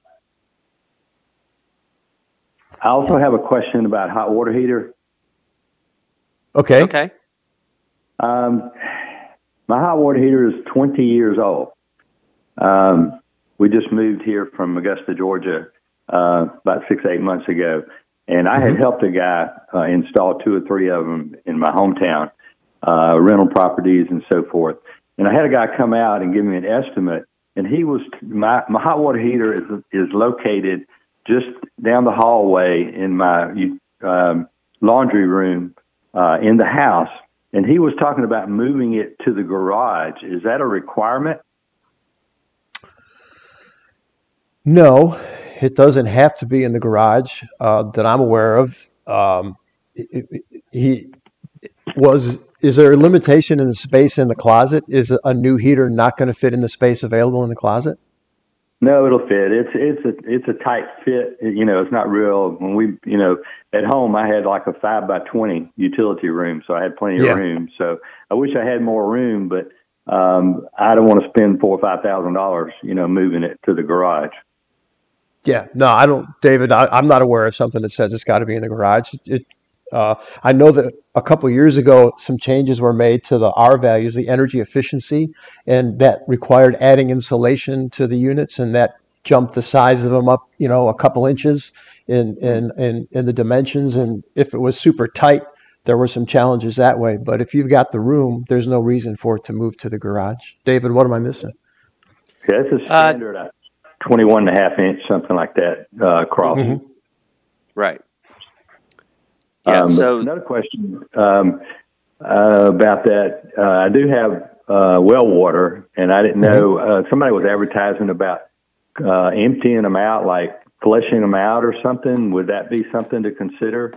I also have a question about hot water heater. Okay. Okay. Um, my hot water heater is twenty years old. Um, we just moved here from Augusta, Georgia, uh, about six, eight months ago. And I had helped a guy uh, install two or three of them in my hometown, uh, rental properties and so forth. And I had a guy come out and give me an estimate. And he was, my, my hot water heater is, is located just down the hallway in my um, laundry room uh, in the house. And he was talking about moving it to the garage. Is that a requirement? No, it doesn't have to be in the garage uh, that I'm aware of. Um, it, it, he was. Is there a limitation in the space in the closet? Is a new heater not going to fit in the space available in the closet? No, it'll fit. It's it's a it's a tight fit. You know, it's not real. When we, you know, at home I had like a five by twenty utility room, so I had plenty of Yeah. room. So I wish I had more room, but um, I don't want to spend four or five thousand dollars, you know, moving it to the garage. Yeah, no, I don't, David. I, I'm not aware of something that says it's got to be in the garage. It, uh, I know that a couple of years ago, some changes were made to the R values, the energy efficiency, and that required adding insulation to the units, and that jumped the size of them up, you know, a couple inches in in in, in the dimensions. And if it was super tight, there were some challenges that way. But if you've got the room, there's no reason for it to move to the garage. David, what am I missing? Yeah, it's a Uh, standard uh, twenty-one and a half inch, something like that, uh, cross. Mm-hmm. Right. Yeah. Um, so another question um, uh, about that. Uh, I do have uh, well water, and I didn't know uh, somebody was advertising about uh, emptying them out, like flushing them out or something. Would that be something to consider?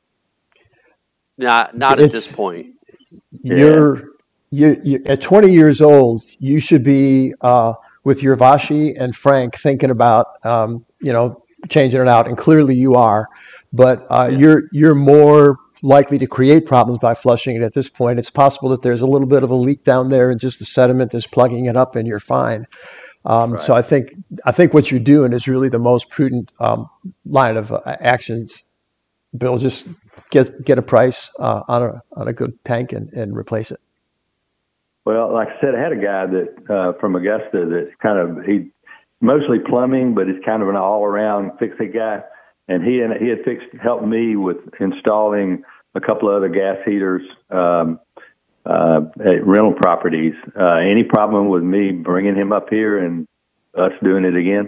not not at It's- this point. You're you, you at twenty years old, you should be uh, with your Vashi and Frank thinking about um, you know changing it out, and clearly you are, but uh, you're you're more likely to create problems by flushing it at this point. It's possible that there's a little bit of a leak down there, and just the sediment is plugging it up, and you're fine. Um, So I think I think what you're doing is really the most prudent um, line of uh, actions. Bill, just get get a price uh, on a on a good tank and, and replace it. Well, like I said, I had a guy that uh, from Augusta that kind of he mostly plumbing, but he's kind of an all-around fix-it guy, and he and he had fixed helped me with installing a couple of other gas heaters um, uh, at rental properties. Uh, any problem with me bringing him up here and us doing it again?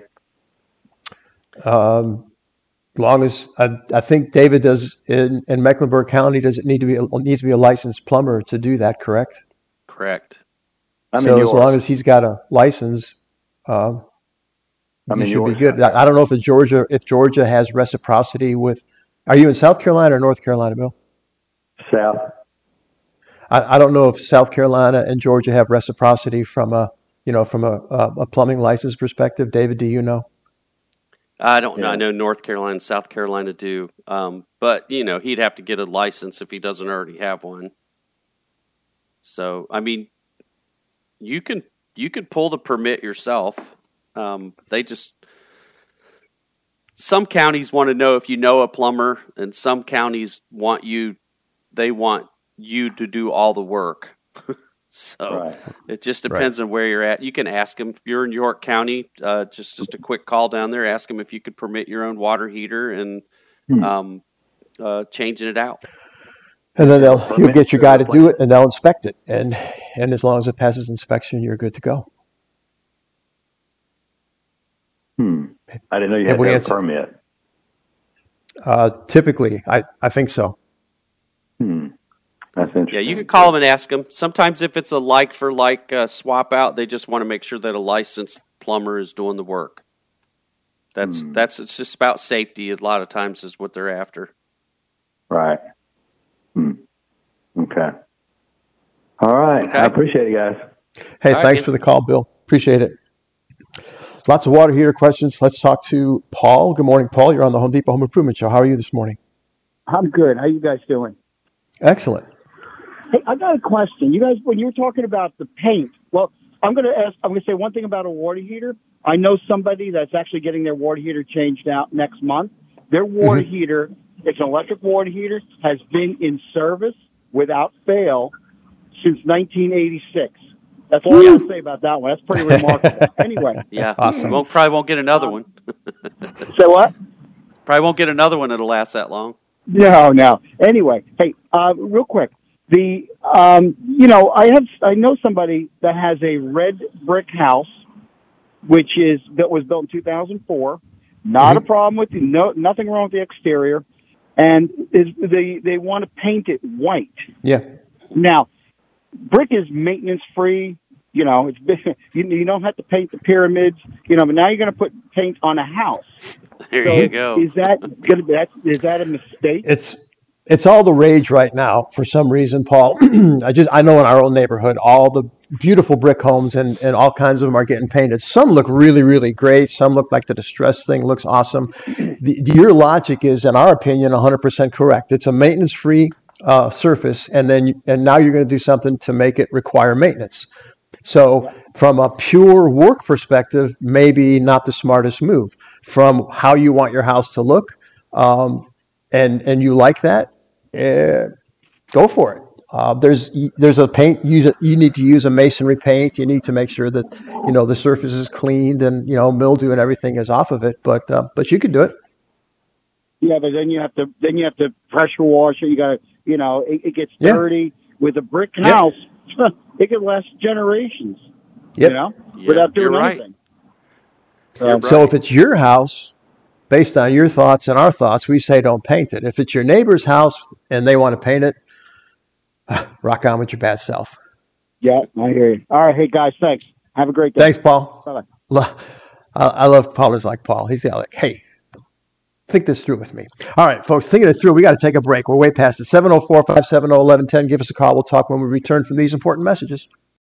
Um, long as I, I think David does in, in Mecklenburg County, does it need to be a, needs to be a licensed plumber to do that? Correct. Correct. I mean, So yours. as long as he's got a license, um, I mean, you should be yours. good. I, I don't know if it's Georgia if Georgia has reciprocity with. Are you in South Carolina or North Carolina, Bill? South. I, I don't know if South Carolina and Georgia have reciprocity from a you know from a, a, a plumbing license perspective. David, do you know? I don't know. Yeah. I know North Carolina and South Carolina do, um, but you know he'd have to get a license if he doesn't already have one. So I mean, you can you can pull the permit yourself. Um, they just some counties want to know if you know a plumber, and some counties want you, they want you to do all the work. So Right. it just depends on where you're at. You can ask them if you're in York County, uh, just, just a quick call down there, ask them if you could permit your own water heater and Hmm. um, uh, changing it out. And then they'll you'll get your guy to do it, and they'll inspect it, and and as long as it passes inspection, you're good to go. Hmm. I didn't know you Have had we to have a answered- permit. Uh, typically, I I think so. Hmm. That's interesting. Yeah, you can call them and ask them. Sometimes if it's a like for like uh, swap out, they just want to make sure that a licensed plumber is doing the work. That's Hmm. that's it's just about safety. A lot of times is what they're after. Right. Hmm. Okay. All right. Okay. I appreciate it, guys. Hey, All right, thanks man. for the call, Bill. Appreciate it. Lots of water heater questions. Let's talk to Paul. Good morning, Paul. You're on the Home Depot Home Improvement Show. How are you this morning? I'm good. How you guys doing? Excellent. Hey, I got a question. You guys, when you were talking about the paint, well, I'm going to ask. I'm going to say one thing about a water heater. I know somebody that's actually getting their water heater changed out next month. Their water Mhm. heater, it's an electric water heater, has been in service without fail since nineteen eighty-six. That's all I got to say about that one. That's pretty remarkable. Anyway, Yeah, Awesome. Won't probably won't get another one. so what? Probably won't get another one that'll last that long. No, no. Anyway, hey, uh, real quick, the um, you know, I have I know somebody that has a red brick house, which is that was built in two thousand four. Not Mhm. a problem with the, no nothing wrong with the exterior, and is they they want to paint it white. Yeah. Now, brick is maintenance free. You know, it's you, you don't have to paint the pyramids. You know, but now you're going to put paint on a house. There So you go. Is that going to be that? Is that a mistake? It's it's all the rage right now for some reason, Paul. I just I know in our own neighborhood, all the beautiful brick homes and, and all kinds of them are getting painted. Some look really, really great. Some look like the distress thing looks awesome. The, your logic is, in our opinion, one hundred percent correct. It's a maintenance-free uh, surface, and then you, and now you're going to do something to make it require maintenance. So from a pure work perspective, maybe not the smartest move. From how you want your house to look, um, and and you like that, uh, go for it. Uh, there's there's a paint. Use it. You need to use a masonry paint. You need to make sure that you know the surface is cleaned and you know mildew and everything is off of it. But uh, but you can do it. Yeah, but then you have to then you have to pressure wash it. You got to you know it, it gets Yeah. dirty with a brick Yep. house. It can last generations. Yep. You know, Yeah, without doing you're right. anything. You're So right. if it's your house, based on your thoughts and our thoughts, we say don't paint it. If it's your neighbor's house and they want to paint it, rock on with your bad self. Yeah, I hear you. All right, hey guys, thanks. Have a great day. Thanks, Paul. Bye-bye. Lo- I I love callers like Paul. He's like, hey, think this through with me. All right, folks, thinking it through, we got to take a break. We're way past it. seven oh four, five seven oh, one one one oh. Give us a call. We'll talk when we return from these important messages.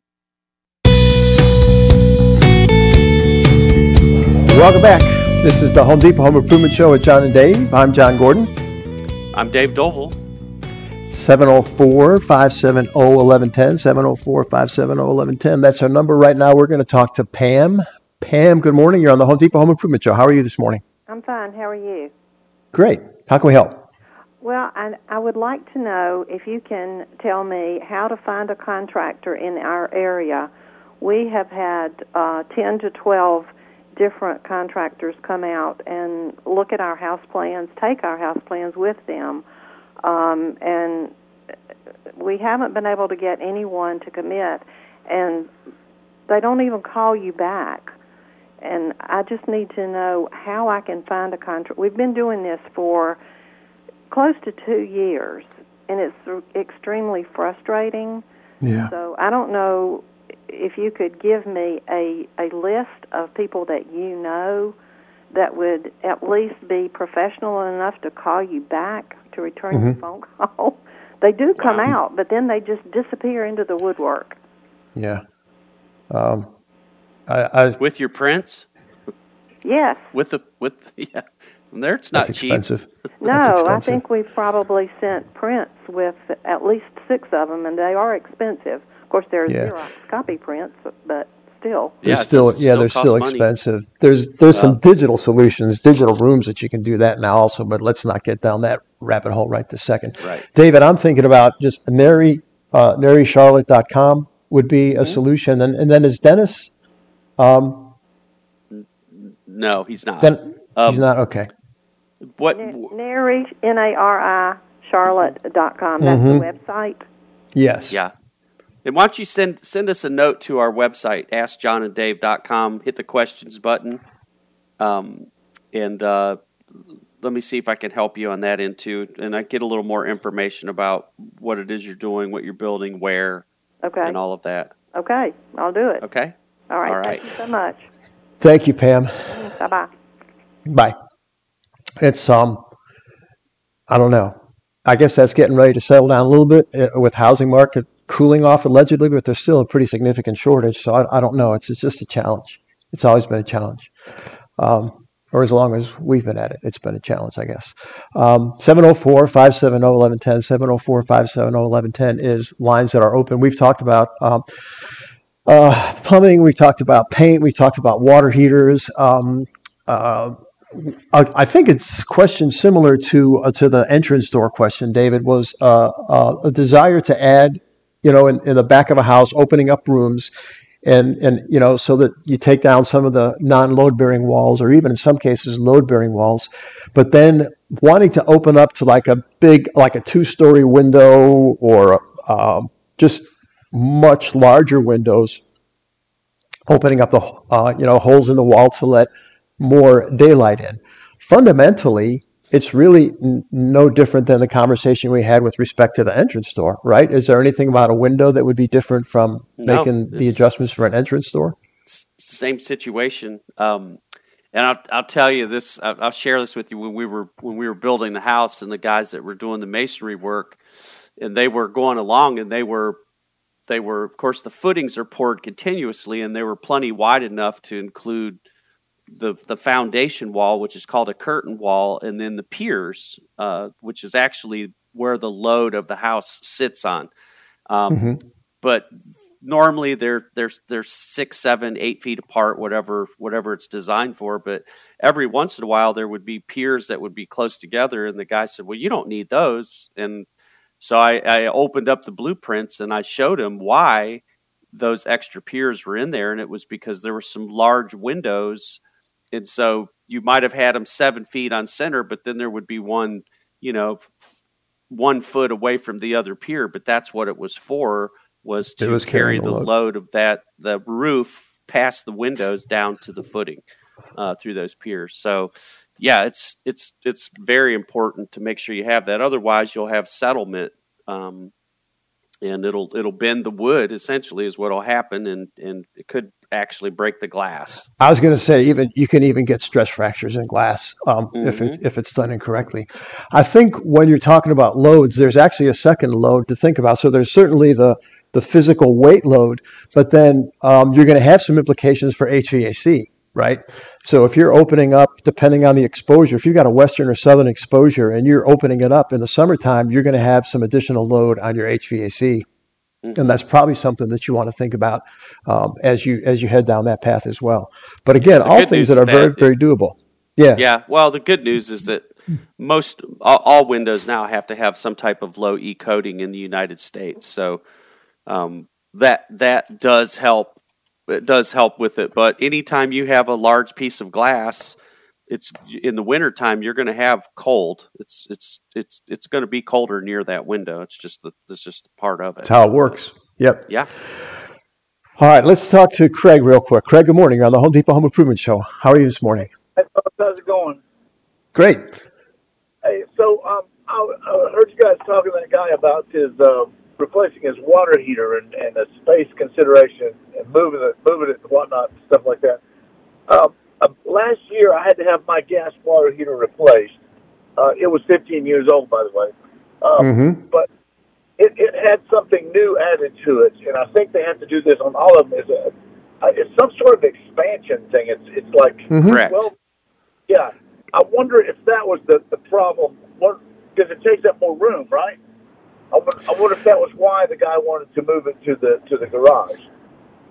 Welcome back. This is the Home Depot Home Improvement Show with John and Dave. I'm John Gordon. I'm Dave Dovell. seven oh four, five seven oh, one one one oh, seven oh four, five seven oh, one one one oh. That's our number right now. We're going to talk to Pam. Pam, good morning. You're on the Home Depot Home Improvement Show. How are you this morning? I'm fine. How are you? Great. How can we help? Well, I, I would like to know if you can tell me how to find a contractor in our area. We have had uh, ten to twelve different contractors come out and look at our house plans, take our house plans with them, um, and we haven't been able to get anyone to commit, and they don't even call you back. And I just need to know how I can find a contract. We've been doing this for close to two years, and it's extremely frustrating. Yeah. So I don't know if you could give me a, a list of people that you know that would at least be professional enough to call you back to return Mhm. your phone call. They do come Wow. out, but then they just disappear into the woodwork. Yeah. Um, I, I, With your prints? Yes. With the with yeah. And there it's not that's cheap. expensive. No, That's I expensive. think we've probably sent prints with at least six of them, and they are expensive. Of course, there are Yeah. Xerox copy prints, but still. They're Yeah, it still, does yeah, still they're cost still money. expensive. There's there's Uh, some digital solutions, digital rooms that you can do that now also, but let's not get down that rabbit hole right this second. Right. David, I'm thinking about just Neri, uh, Neri Charlotte dot com would be a Mhm. solution, and and then is Dennis? Um, No, he's not. then Um, he's not okay. What? Nari, N A R I, Charlotte dot com. That's Mhm. the website. Yes. Yeah. And why don't you send send us a note to our website, ask john and dave dot com, hit the questions button, um, and uh, let me see if I can help you on that end too, and I get a little more information about what it is you're doing, what you're building, where, Okay. and all of that. Okay, I'll do it. Okay? All right. All Thank right. you so much. Thank you, Pam. Bye bye. Bye. It's um, I don't know. I guess that's getting ready to settle down a little bit uh, with housing market cooling off allegedly, but there's still a pretty significant shortage. So I, I don't know. It's, it's just a challenge. It's always been a challenge. Um, or as long as we've been at it, it's been a challenge, I guess. Um, seven oh four, five seven oh, eleven ten, seven oh four, five seven oh, eleven ten is lines that are open. We've talked about um, uh, plumbing. We talked about paint. We talked about water heaters. Um, uh, I I think it's question similar to uh, to the entrance door question, David, was uh, uh, a desire to add, you know, in, in the back of a house, opening up rooms, and and you know, so that you take down some of the non-load bearing walls, or even in some cases load bearing walls, but then wanting to open up to like a big, like a two-story window, or uh, just much larger windows, opening up the uh, you know, holes in the wall to let more daylight in. Fundamentally, it's really n- no different than the conversation we had with respect to the entrance door, right? Is there anything about a window that would be different from No, making the it's- adjustments for an entrance door? s- same situation. Um, and I'll, I'll tell you this. I'll, I'll share this with you. When we were when we were building the house, and the guys that were doing the masonry work, and they were going along, and they were they were of course the footings are poured continuously, and they were plenty wide enough to include the the foundation wall, which is called a curtain wall, and then the piers, uh, which is actually where the load of the house sits on. Um, Mhm. But normally they're they're they're six, seven, eight feet apart, whatever whatever it's designed for. But every once in a while there would be piers that would be close together, and the guy said, "Well, you don't need those." And so I, I opened up the blueprints and I showed him why those extra piers were in there, and it was because there were some large windows. And so you might have had them seven feet on center, but then there would be one, you know, f- one foot away from the other pier. But that's what it was for, was It to was carry carrying the the load. load of that, the roof past the windows down to the footing uh, through those piers. So yeah, it's, it's, it's very important to make sure you have that. Otherwise you'll have settlement, um, and it'll, it'll bend the wood essentially is what'll happen. And, and it could actually break the glass. I was going to say, even you can even get stress fractures in glass um, if it, Mhm. if it's done incorrectly. I think when you're talking about loads, there's actually a second load to think about. So there's certainly the the physical weight load, but then um, you're going to have some implications for H V A C, right? So if you're opening up, depending on the exposure, if you've got a western or southern exposure and you're opening it up in the summertime, you're going to have some additional load on your H V A C. And that's probably something that you want to think about um, as you as you head down that path as well. But again, The all good things news that are with very, that- very doable. Yeah. Yeah. Well, the good news is that most all, all windows now have to have some type of low E coating in the United States. So um, that that does help. It does help with it. But anytime you have a large piece of glass, it's in the wintertime, you're going to have cold. It's it's it's it's going to be colder near that window. It's just the it's just part of it. That's how it works. Yep. Yeah. All right. Let's talk to Craig real quick. Craig, good morning. You're on the Home Depot Home Improvement Show. How are you this morning? Hey, folks, how's it going? Great. Hey, so um, I, I heard you guys talking to that guy about his uh, replacing his water heater and, and the space consideration and moving it, moving it and whatnot, stuff like that. Um, uh, last year, I had to have my gas water heater replaced. Uh, it was fifteen years old, by the way. Um, Mm-hmm. But it, it had something new added to it, and I think they have to do this on all of them. It's, a, uh, it's some sort of expansion thing. It's it's like, Mhm. Correct. well, yeah. I wonder if that was the, the problem, because it takes up more room, right? I wonder, I wonder if that was why the guy wanted to move it to the to the garage.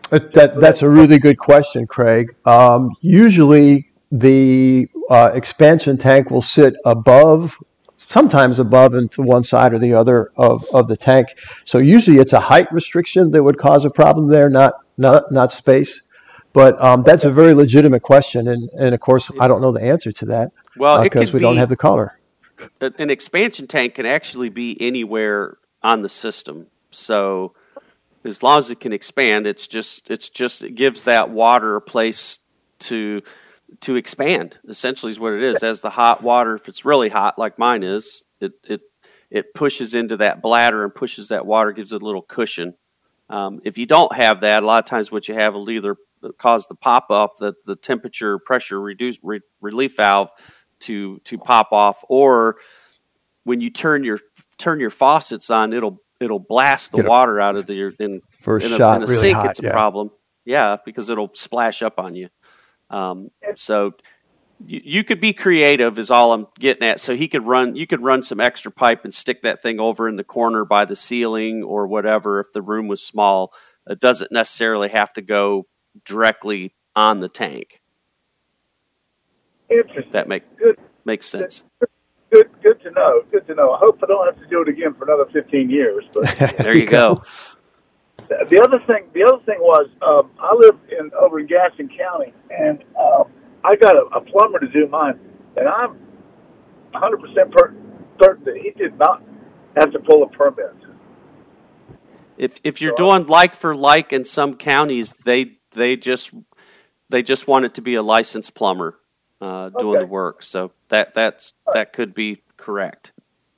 That, that that's a really good question, Craig. Um, usually, the uh, expansion tank will sit above, sometimes above and to one side or the other of, of the tank. So usually, it's a height restriction that would cause a problem there, not not not space. But um, that's a very legitimate question, and, and of course, I don't know the answer to that Well, it because could we don't be have the color. an expansion tank can actually be anywhere on the system. So as long as it can expand, it's just it's just it gives that water a place to to expand. Essentially, is what it is. As the hot water, if it's really hot like mine is, it it it pushes into that bladder and pushes that water, gives it a little cushion. Um, if you don't have that, a lot of times what you have will either cause the pop up, the the temperature pressure reduce re, relief valve to to pop off, or when you turn your turn your faucets on, it'll it'll blast the Get a- water out of the in, First in a, shot, in a really sink. hot, It's a yeah. problem, yeah, because it'll splash up on you. Um, so you, you could be creative, is all I'm getting at. So he could run, you could run some extra pipe and stick that thing over in the corner by the ceiling or whatever. If the room was small, it doesn't necessarily have to go directly on the tank. Interesting. That make Good. makes sense. Good, good to know. Good to know. I hope I don't have to do it again for another fifteen years. But There you go. the other thing, the other thing was, um, I live in over in Gaston County, and um, I got a, a plumber to do mine, and I'm one hundred percent certain that he did not have to pull a permit. If if you're doing like for like in some counties, they they just they just want it to be a licensed plumber uh, doing Okay. the work. So that that's that could be correct.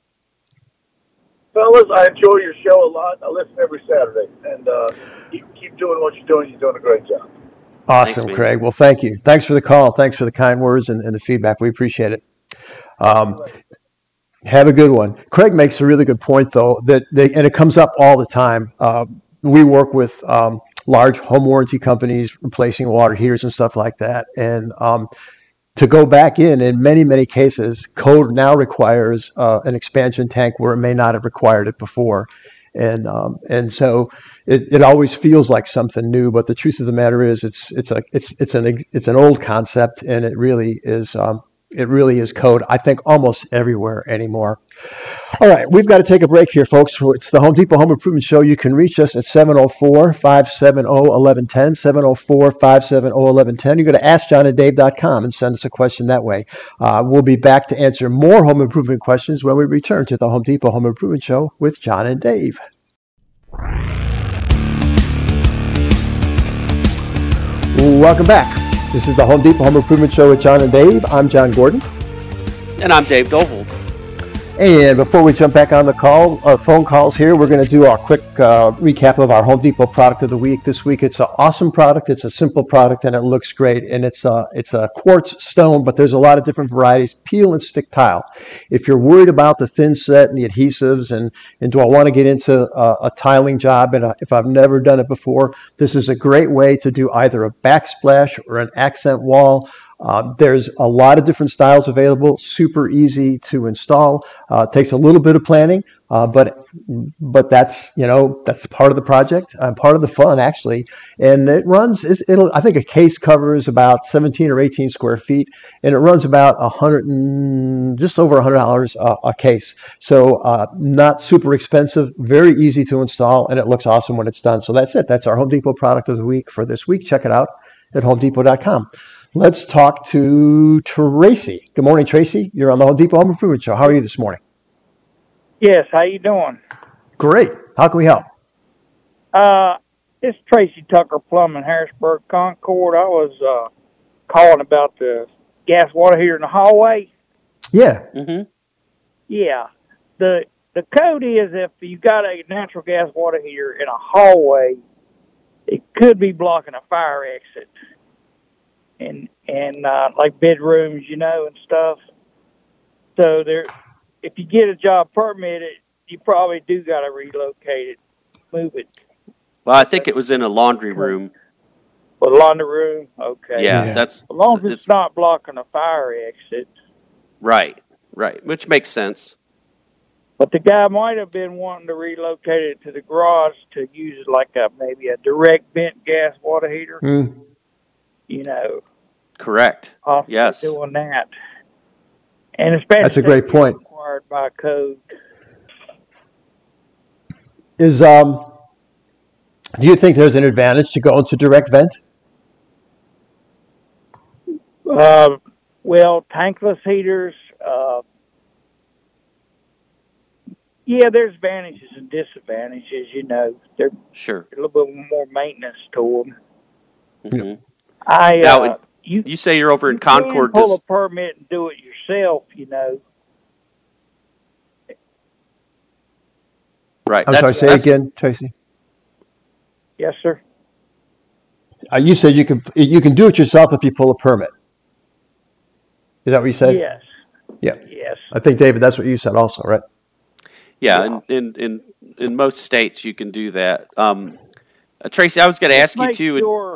Fellas, I enjoy your show a lot. I listen every Saturday, and uh, keep keep doing what you're doing. You're doing a great job. Awesome, man. Craig. Well, thank you. Thanks for the call. Thanks for the kind words and, and the feedback. We appreciate it. Um, have a good one. Craig makes a really good point, though, that they, and it comes up all the time. Uh, we work with um, large home warranty companies replacing water heaters and stuff like that. And um, to go back in, in many, many cases, code now requires uh, an expansion tank where it may not have required it before. And um, and so it, it always feels like something new, but the truth of the matter is it's it's a it's it's an it's an old concept, and it really is um, it really is code, I think, almost everywhere anymore. All right, we've got to take a break here, folks. It's the Home Depot Home Improvement Show. You can reach us at seven oh four, five seven oh, one one one oh, seven oh four, five seven oh, one one one oh. You go to ask john and dave dot com and send us a question that way. Uh, we'll be back to answer more home improvement questions when we return to the Home Depot Home Improvement Show with John and Dave. Welcome back. This is the Home Depot Home Improvement Show with John and Dave. I'm John Gordon. And I'm Dave Dovold. And before we jump back on the call, uh, phone calls here, we're going to do our quick uh, recap of our Home Depot product of the week. This week, it's an awesome product. It's a simple product, and it looks great. And it's a, it's a quartz stone, but there's a lot of different varieties. Peel and stick tile. If you're worried about the thin set and the adhesives, and, and do I want to get into a, a tiling job, and uh, if I've never done it before, this is a great way to do either a backsplash or an accent wall. Uh, there's a lot of different styles available, super easy to install. Uh, takes a little bit of planning, uh, but but that's, you know, that's part of the project, uh, part of the fun, actually. And it runs, it's, it'll, I think a case covers about seventeen or eighteen square feet, and it runs about a hundred and just over a hundred dollars a, a case. So uh, not super expensive, very easy to install, and it looks awesome when it's done. So that's it. That's our Home Depot product of the week for this week. Check it out at home depot dot com. Let's talk to Tracy. Good morning, Tracy. You're on the Home Depot Home Improvement Show. How are you this morning? Yes, how you doing? Great. How can we help? Uh, it's Tracy Tucker Plumbing, Harrisburg, Concord. I was uh, calling about the gas water heater in the hallway. Yeah. Mm-hmm. Yeah. The the code is if you got a natural gas water heater in a hallway, it could be blocking a fire exit. And and uh, like bedrooms, you know, and stuff. So there, if you get a job permitted, you probably do got to relocate it, move it. Well, I think it was in a laundry room. Well, laundry room, okay. Yeah, yeah. that's as long as it's, it's not blocking a fire exit. Right, right, which makes sense. But the guy might have been wanting to relocate it to the garage to use it like a maybe a direct vent gas water heater. Mm. You know. Correct. Possibly yes. doing that. And especially that's a great point. Required by code. Is um, do you think there's an advantage to going to direct vent? Uh, well, tankless heaters. Uh, yeah, there's advantages and disadvantages. You know, they're sure a little bit more maintenance to them. Mm-hmm. I now, uh, you you say you're over in you Concord. Can pull does, a permit and do it yourself. You know. Right. I'm that's, sorry. Say that's, again, Tracy. Yes, sir. Uh, you said you can you can do it yourself if you pull a permit. Is that what you said? Yes. Yeah. Yes. I think, David, that's what you said also, right? Yeah, yeah. In, in in in most states you can do that. Um, uh, Tracy, I was going to ask you too. Sure,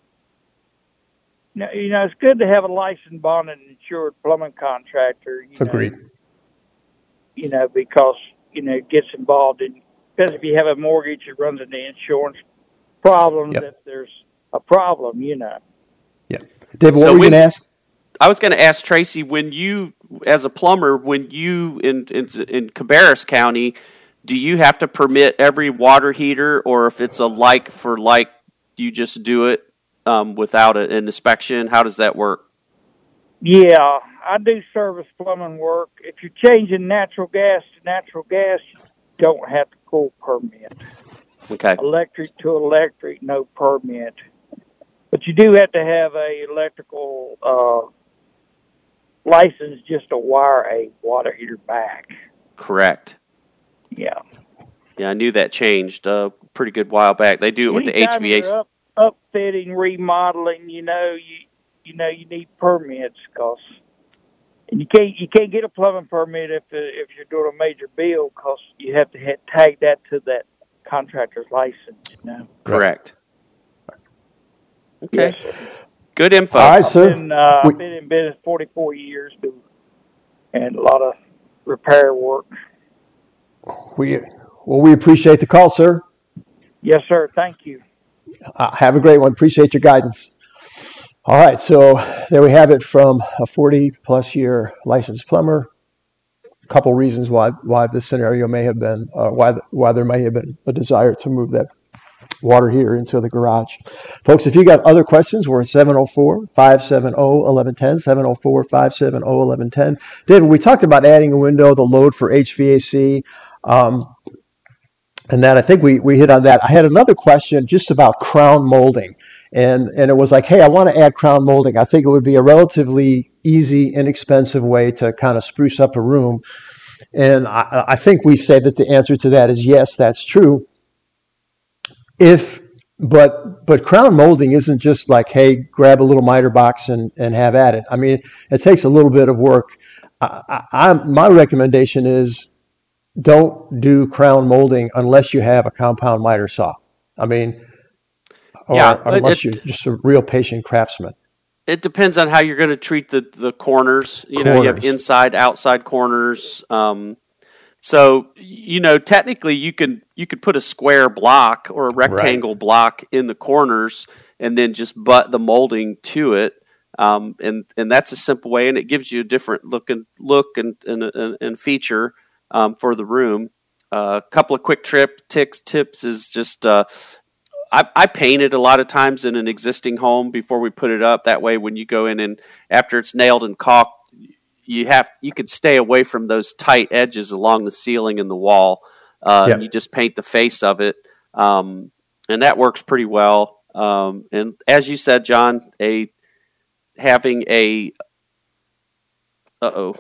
you know, it's good to have a licensed, bonded, and insured plumbing contractor. You Agreed. Know, you know, because you know it gets involved in, because if you have a mortgage, it runs into insurance problems. Yep. If there's a problem, you know. Yeah, David, what so were you when, going to ask? I was going to ask Tracy, when you, as a plumber, when you in, in in Cabarrus County, do you have to permit every water heater, or if it's a like for like, you just do it um, without a, an inspection? How does that work? Yeah, I do service plumbing work. If you're changing natural gas to natural gas, you don't have to pull permit. Okay. Electric to electric, no permit. But you do have to have a electrical uh, license just to wire a water heater back. Correct. Yeah. Yeah, I knew that changed a uh, pretty good while back. They do it with the H V A C. Up, upfitting, remodeling, you know, you you know you need permits, cause and you can't you can't get a plumbing permit if if you're doing a major build, cause you have to have, tag that to that contractor's license. You know. Correct. Okay. Yes, good info. All right, sir. I've been, uh, we, I've been in business forty-four years, and a lot of repair work. we well, we appreciate the call, sir. Yes, sir. Thank you. Uh, have a great one. Appreciate your guidance. All right, so there we have it from a forty plus year licensed plumber. A couple reasons why why this scenario may have been uh, why why there may have been a desire to move that water heater into the garage. Folks, if you got other questions, we're at seven oh four, five seven oh, one one one oh, seven oh four, five seven oh, one one one oh. David, we talked about adding a window, the load for H V A C, um, and that I think we, we hit on that. I had another question just about crown molding, and, and it was like, hey, I want to add crown molding. I think it would be a relatively easy, inexpensive way to kind of spruce up a room. And I, I think we say that the answer to that is yes, that's true. If, but, but crown molding isn't just like, hey, grab a little miter box and, and have at it. I mean, it takes a little bit of work. I, I, I'm, my recommendation is don't do crown molding unless you have a compound miter saw. I mean, or, yeah, or unless it, you're just a real patient craftsman. It depends on how you're going to treat the, the corners. You corners. know, you have inside, outside corners. Um, So, you know, technically you can you could put a square block or a rectangle right. block in the corners and then just butt the molding to it. Um, and, and that's a simple way, and it gives you a different look and look and, and, and, and feature um, for the room. A uh, couple of quick trip ticks tips is just uh, I, I paint it a lot of times in an existing home before we put it up. That way when you go in and after it's nailed and caulked, you have you can stay away from those tight edges along the ceiling and the wall. Uh, yeah. And you just paint the face of it, um, and that works pretty well. Um, and as you said, John, a having a uh oh,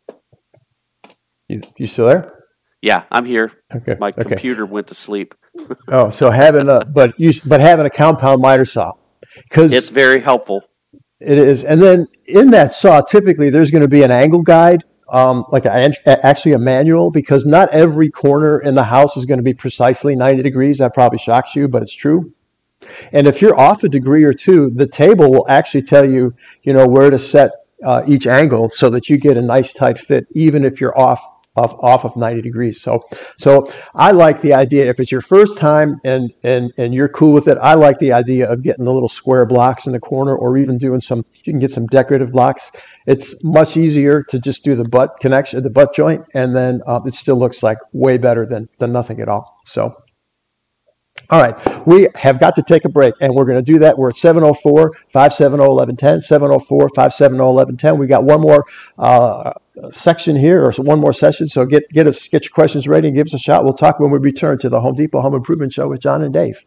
you you still there? Yeah, I'm here. Okay, my okay. computer went to sleep. Oh, so having a but you but having a compound miter saw, because it's very helpful. It is. And then in that saw, typically there's going to be an angle guide, um, like a, actually a manual, because not every corner in the house is going to be precisely ninety degrees. That probably shocks you, but it's true. And if you're off a degree or two, the table will actually tell you, you know, where to set uh, each angle so that you get a nice tight fit, even if you're off off off of ninety degrees. So so I like the idea. If it's your first time and and and you're cool with it, I like the idea of getting the little square blocks in the corner, or even doing some. You can get some decorative blocks. It's much easier to just do the butt connection, the butt joint, and then uh, it still looks like way better than than nothing at all. So. All right, we have got to take a break, and we're going to do that. We're at seven oh four, five seven oh, eleven ten, seven oh four, five seven oh, eleven ten. We got one more uh, section here, or one more session, so get get us get your questions ready and give us a shot. We'll talk when we return to the Home Depot Home Improvement Show with John and Dave.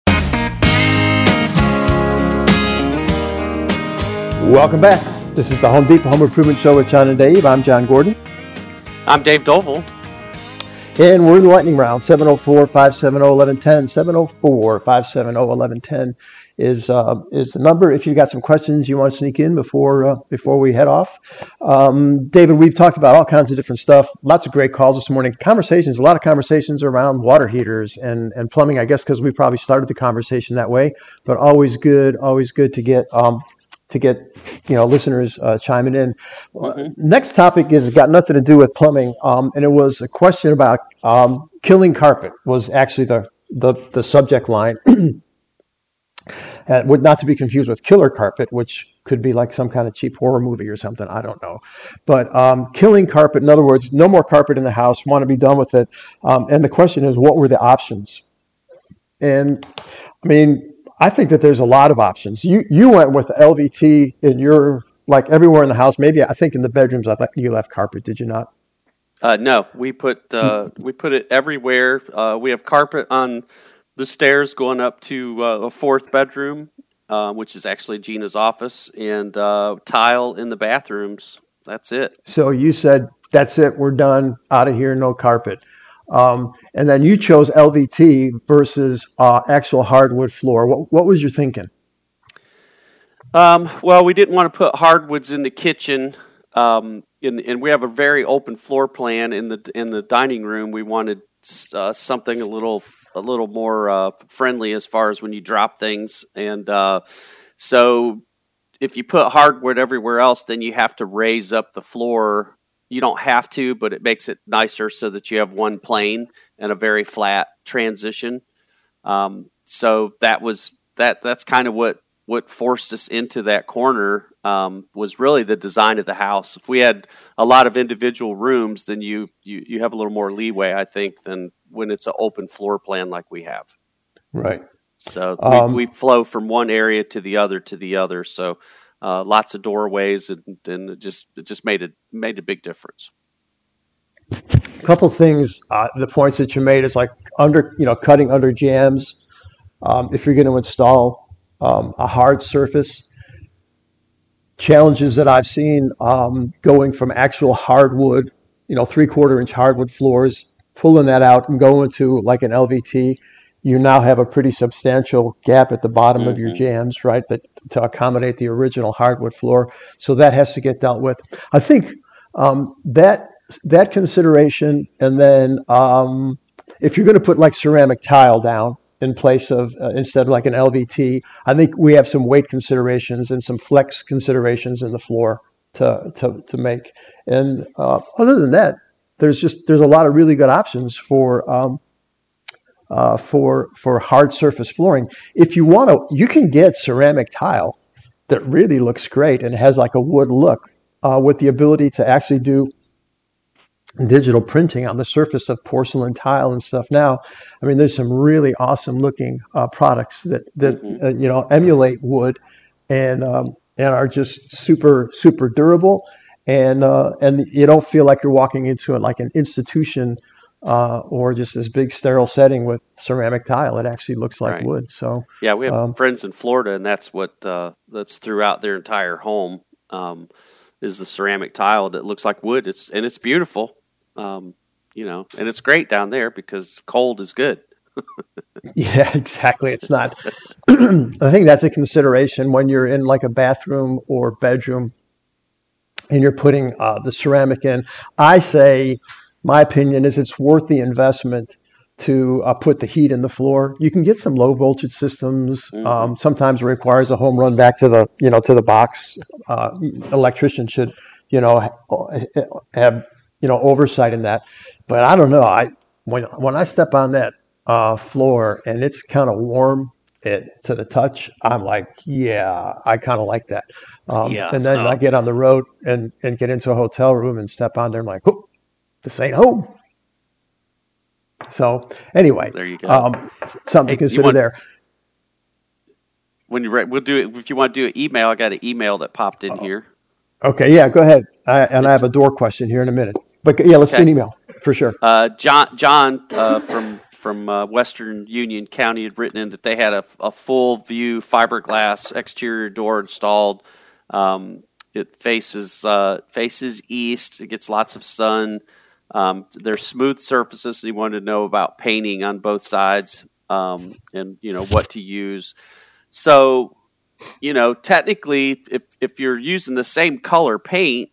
Welcome back. This is the Home Depot Home Improvement Show with John and Dave. I'm John Gordon. I'm Dave Dovell. And we're in the lightning round. seven oh four, five seven oh, eleven ten. seven oh four, five seven oh, eleven ten is uh, is the number. If you've got some questions you want to sneak in before uh, before we head off. Um, David, we've talked about all kinds of different stuff. Lots of great calls this morning. Conversations, a lot of conversations around water heaters and, and plumbing, I guess, because we probably started the conversation that way. But always good, always good to get um, to get you know listeners uh, chiming in. Mm-hmm. Next topic is got nothing to do with plumbing, um, and it was a question about um, killing carpet. Was actually the the, the subject line. Uh, would not to be confused with Killer Carpet, which could be like some kind of cheap horror movie or something. I don't know. But um, killing carpet, in other words, no more carpet in the house, want to be done with it. Um, and the question is, what were the options? And I mean, I think that there's a lot of options. You you went with L V T in your, like everywhere in the house. Maybe I think in the bedrooms, I think you left carpet, did you not? Uh, no, we put uh, we put it everywhere. Uh, we have carpet on the stairs going up to uh, a fourth bedroom, uh, which is actually Gina's office, and uh, tile in the bathrooms. That's it. So you said, that's it, we're done, out of here, no carpet. Um, and then you chose L V T versus uh, actual hardwood floor. What, what was your thinking? Um, well, we didn't want to put hardwoods in the kitchen, um, in, and we have a very open floor plan in the in the dining room. We wanted uh, something a little a little more uh, friendly as far as when you drop things. And uh, so if you put hardwood everywhere else, then you have to raise up the floor. You don't have to, but it makes it nicer so that you have one plane and a very flat transition. Um, so that was that. That's kind of what, what forced us into that corner, um, was really the design of the house. If we had a lot of individual rooms, then you, you, you have a little more leeway, I think, than when it's an open floor plan like we have. Right. So Um, we, we flow from one area to the other to the other. So uh, lots of doorways, and, and it just it just made it made a big difference. A couple things, uh, the points that you made is like under, you know, cutting under jams. Um, if you're going to install um, a hard surface, challenges that I've seen um, going from actual hardwood, you know, three quarter inch hardwood floors, pulling that out and going to like an L V T, you now have a pretty substantial gap at the bottom mm-hmm. of your jams, right, that to accommodate the original hardwood floor. So that has to get dealt with. I think um, that that consideration, and then um, if you're going to put like ceramic tile down in place of uh, instead of like an L V T, I think we have some weight considerations and some flex considerations in the floor to to to make. And uh, other than that, there's just there's a lot of really good options for um, uh, for for hard surface flooring. If you want to, you can get ceramic tile that really looks great and has like a wood look, uh, with the ability to actually do digital printing on the surface of porcelain tile and stuff. Now, I mean, there's some really awesome looking uh, products that that mm-hmm. uh, you know emulate wood and um, and are just super super durable. And uh, and you don't feel like you're walking into it like an institution uh, or just this big sterile setting with ceramic tile. It actually looks like right. wood. So yeah, we have um, friends in Florida, and that's what uh, that's throughout their entire home um, is the ceramic tile that looks like wood. It's and it's beautiful, um, you know, and it's great down there because cold is good. Yeah, exactly. It's not. I think that's a consideration when you're in like a bathroom or bedroom and you're putting uh, the ceramic in. I say, my opinion is it's worth the investment to uh, put the heat in the floor. You can get some low voltage systems. Mm-hmm. Um, sometimes it requires a home run back to the, you know, to the box. Uh, electrician should, you know, have you know, oversight in that. But I don't know. I when when I step on that uh, floor and it's kind of warm it to the touch, I'm like, yeah, I kind of like that. Um, Yeah, and then no. I get on the road and, and get into a hotel room and step on there. I'm like, oh, this ain't home. So anyway, There you go. um, something Hey, to you consider want- there. When you're ready, we'll do it. If you want to do an email, I got an email that popped in here. Okay, yeah, go ahead. I, and I have a door question here in a minute. But yeah, let's Okay. do an email for sure. Uh, John John uh, from from uh, Western Union County had written in that they had a, a full view fiberglass exterior door installed. Um, it faces uh, faces east. It gets lots of sun. Um, they're smooth surfaces. So he wanted to know about painting on both sides, um, and you know what to use. So, you know, technically, if if you're using the same color paint,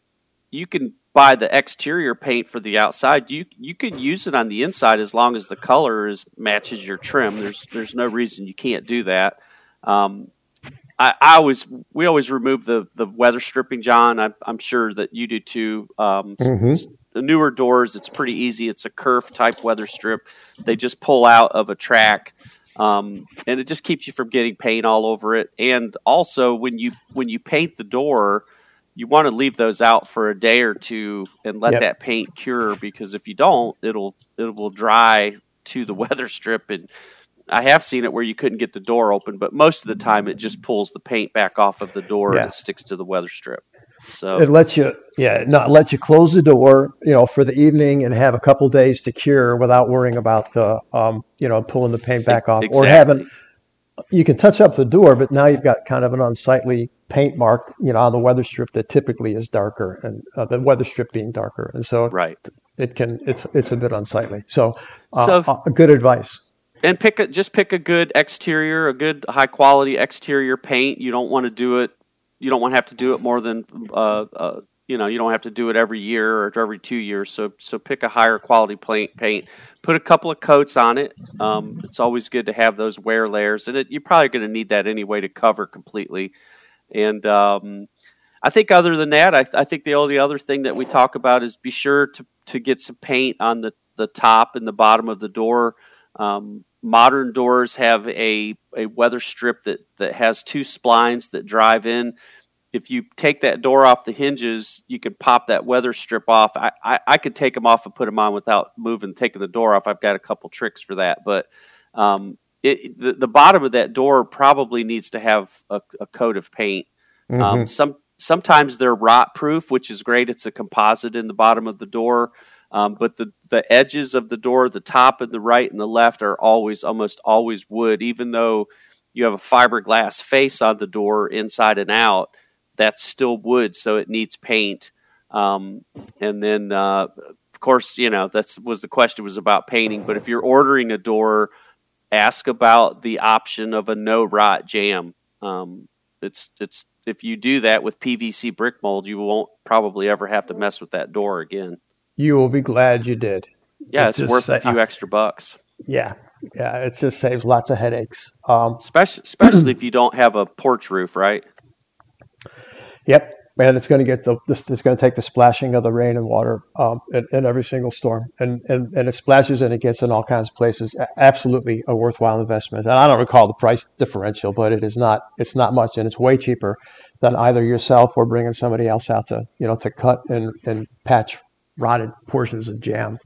you can buy the exterior paint for the outside. You you could use it on the inside as long as the color is matches your trim. There's there's no reason you can't do that. Um, I, I always we always remove the the weather stripping, John. I, I'm sure that you do too. Um, Mhm. The newer doors, it's pretty easy. It's a kerf type weather strip. They just pull out of a track. Um, and it just keeps you from getting paint all over it. And also, when you when you paint the door, you want to leave those out for a day or two and let Yep. that paint cure, because if you don't, it'll it will dry to the weather strip. And I have seen it where you couldn't get the door open, but most of the time it just pulls the paint back off of the door Yeah. and it sticks to the weather strip. So It lets you, yeah, not let you close the door, you know, for the evening and have a couple days to cure without worrying about the, um, you know, pulling the paint back off or Exactly. having. You can touch up the door, but now you've got kind of an unsightly paint mark, you know, on the weather strip that typically is darker, and uh, the weather strip being darker, and so right. it can, it's it's a bit unsightly. So, uh, So- uh, good advice. And pick a just pick a good exterior, a good high quality exterior paint. You don't want to do it. You don't want to have to do it more than uh, uh, you know. You don't have to do it every year or every two years. So so pick a higher quality paint. Paint. Put a couple of coats on it. Um, it's always good to have those wear layers, and it, you're probably going to need that anyway to cover completely. And um, I think other than that, I, I think the only other thing that we talk about is be sure to to get some paint on the the top and the bottom of the door. Um, modern doors have a, a weather strip that, that has two splines that drive in. If you take that door off the hinges, you can pop that weather strip off. I, I, I could take them off and put them on without moving, taking the door off. I've got a couple tricks for that. But um, it, the, the bottom of that door probably needs to have a, a coat of paint. Um, Mhm. some Sometimes they're rot proof, which is great. It's a composite in the bottom of the door. Um, but the, the edges of the door, the top and the right and the left, are always, almost always wood. Even though you have a fiberglass face on the door inside and out, that's still wood, so it needs paint. Um, and then, uh, of course, you know, that's was the question was about painting. But if you're ordering a door, ask about the option of a no rot jamb. Um, it's it's if you do that with P V C brick mold, you won't probably ever have to mess with that door again. You will be glad you did. Yeah, It it's just worth a sa- few extra bucks. Yeah, yeah, it just saves lots of headaches. Um, Especially, especially if you don't have a porch roof, right? Yep, and it's going to get the this it's going to take the splashing of the rain and water um, in, in every single storm, and, and and it splashes and it gets in all kinds of places. A- Absolutely a worthwhile investment. And I don't recall the price differential, but it is not it's not much, and it's way cheaper than either yourself or bringing somebody else out to you know to cut and and patch rotted portions of jam.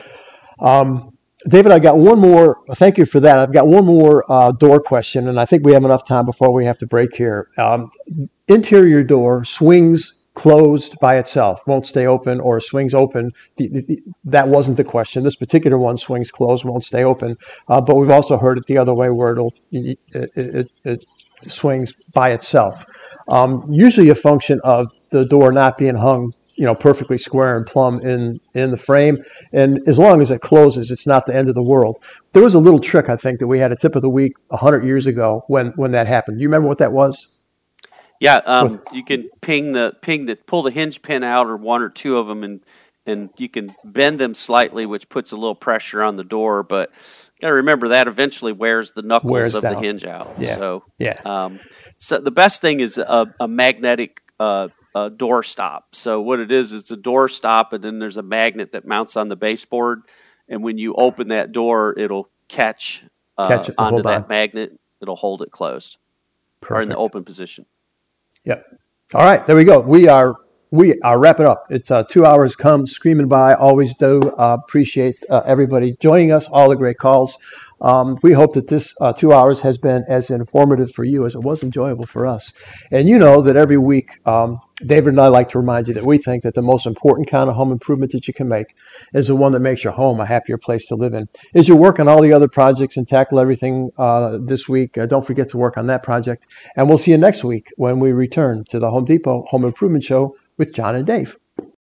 Um, David, I got one more. Thank you for that. I've got one more uh, door question, and I think we have enough time before we have to break here. Um, interior door swings closed by itself, won't stay open, or swings open. The, the, the, that wasn't the question. This particular one swings closed, won't stay open. Uh, but we've also heard it the other way, where it'll it, it, it, it swings by itself. Um, usually a function of the door not being hung, you know, perfectly square and plumb in, in the frame. And as long as it closes, it's not the end of the world. There was a little trick, I think, that we had a tip of the week a hundred years ago when, when that happened. Do you remember what that was? Yeah, um, you can ping the ping the pull the hinge pin out, or one or two of them, and and you can bend them slightly, which puts a little pressure on the door. But you got to remember that eventually wears the knuckles Wears of the down. hinge out. Yeah. So Yeah. um, so the best thing is a, a magnetic uh, a door stop. So what it is, it's a door stop, and then there's a magnet that mounts on the baseboard. And when you open that door, it'll catch, uh, catch it onto that on. magnet. It'll hold it closed. Perfect. Or in the open position. Yep. All right, there we go. We are we are wrapping up. It's uh, two hours come screaming by. Always do uh, appreciate uh, everybody joining us. All the great calls. Um, we hope that this uh, two hours has been as informative for you as it was enjoyable for us. And you know that every week, um, David and I like to remind you that we think that the most important kind of home improvement that you can make is the one that makes your home a happier place to live in. As you work on all the other projects and tackle everything uh, this week, uh, don't forget to work on that project. And we'll see you next week when we return to the Home Depot Home Improvement Show with John and Dave.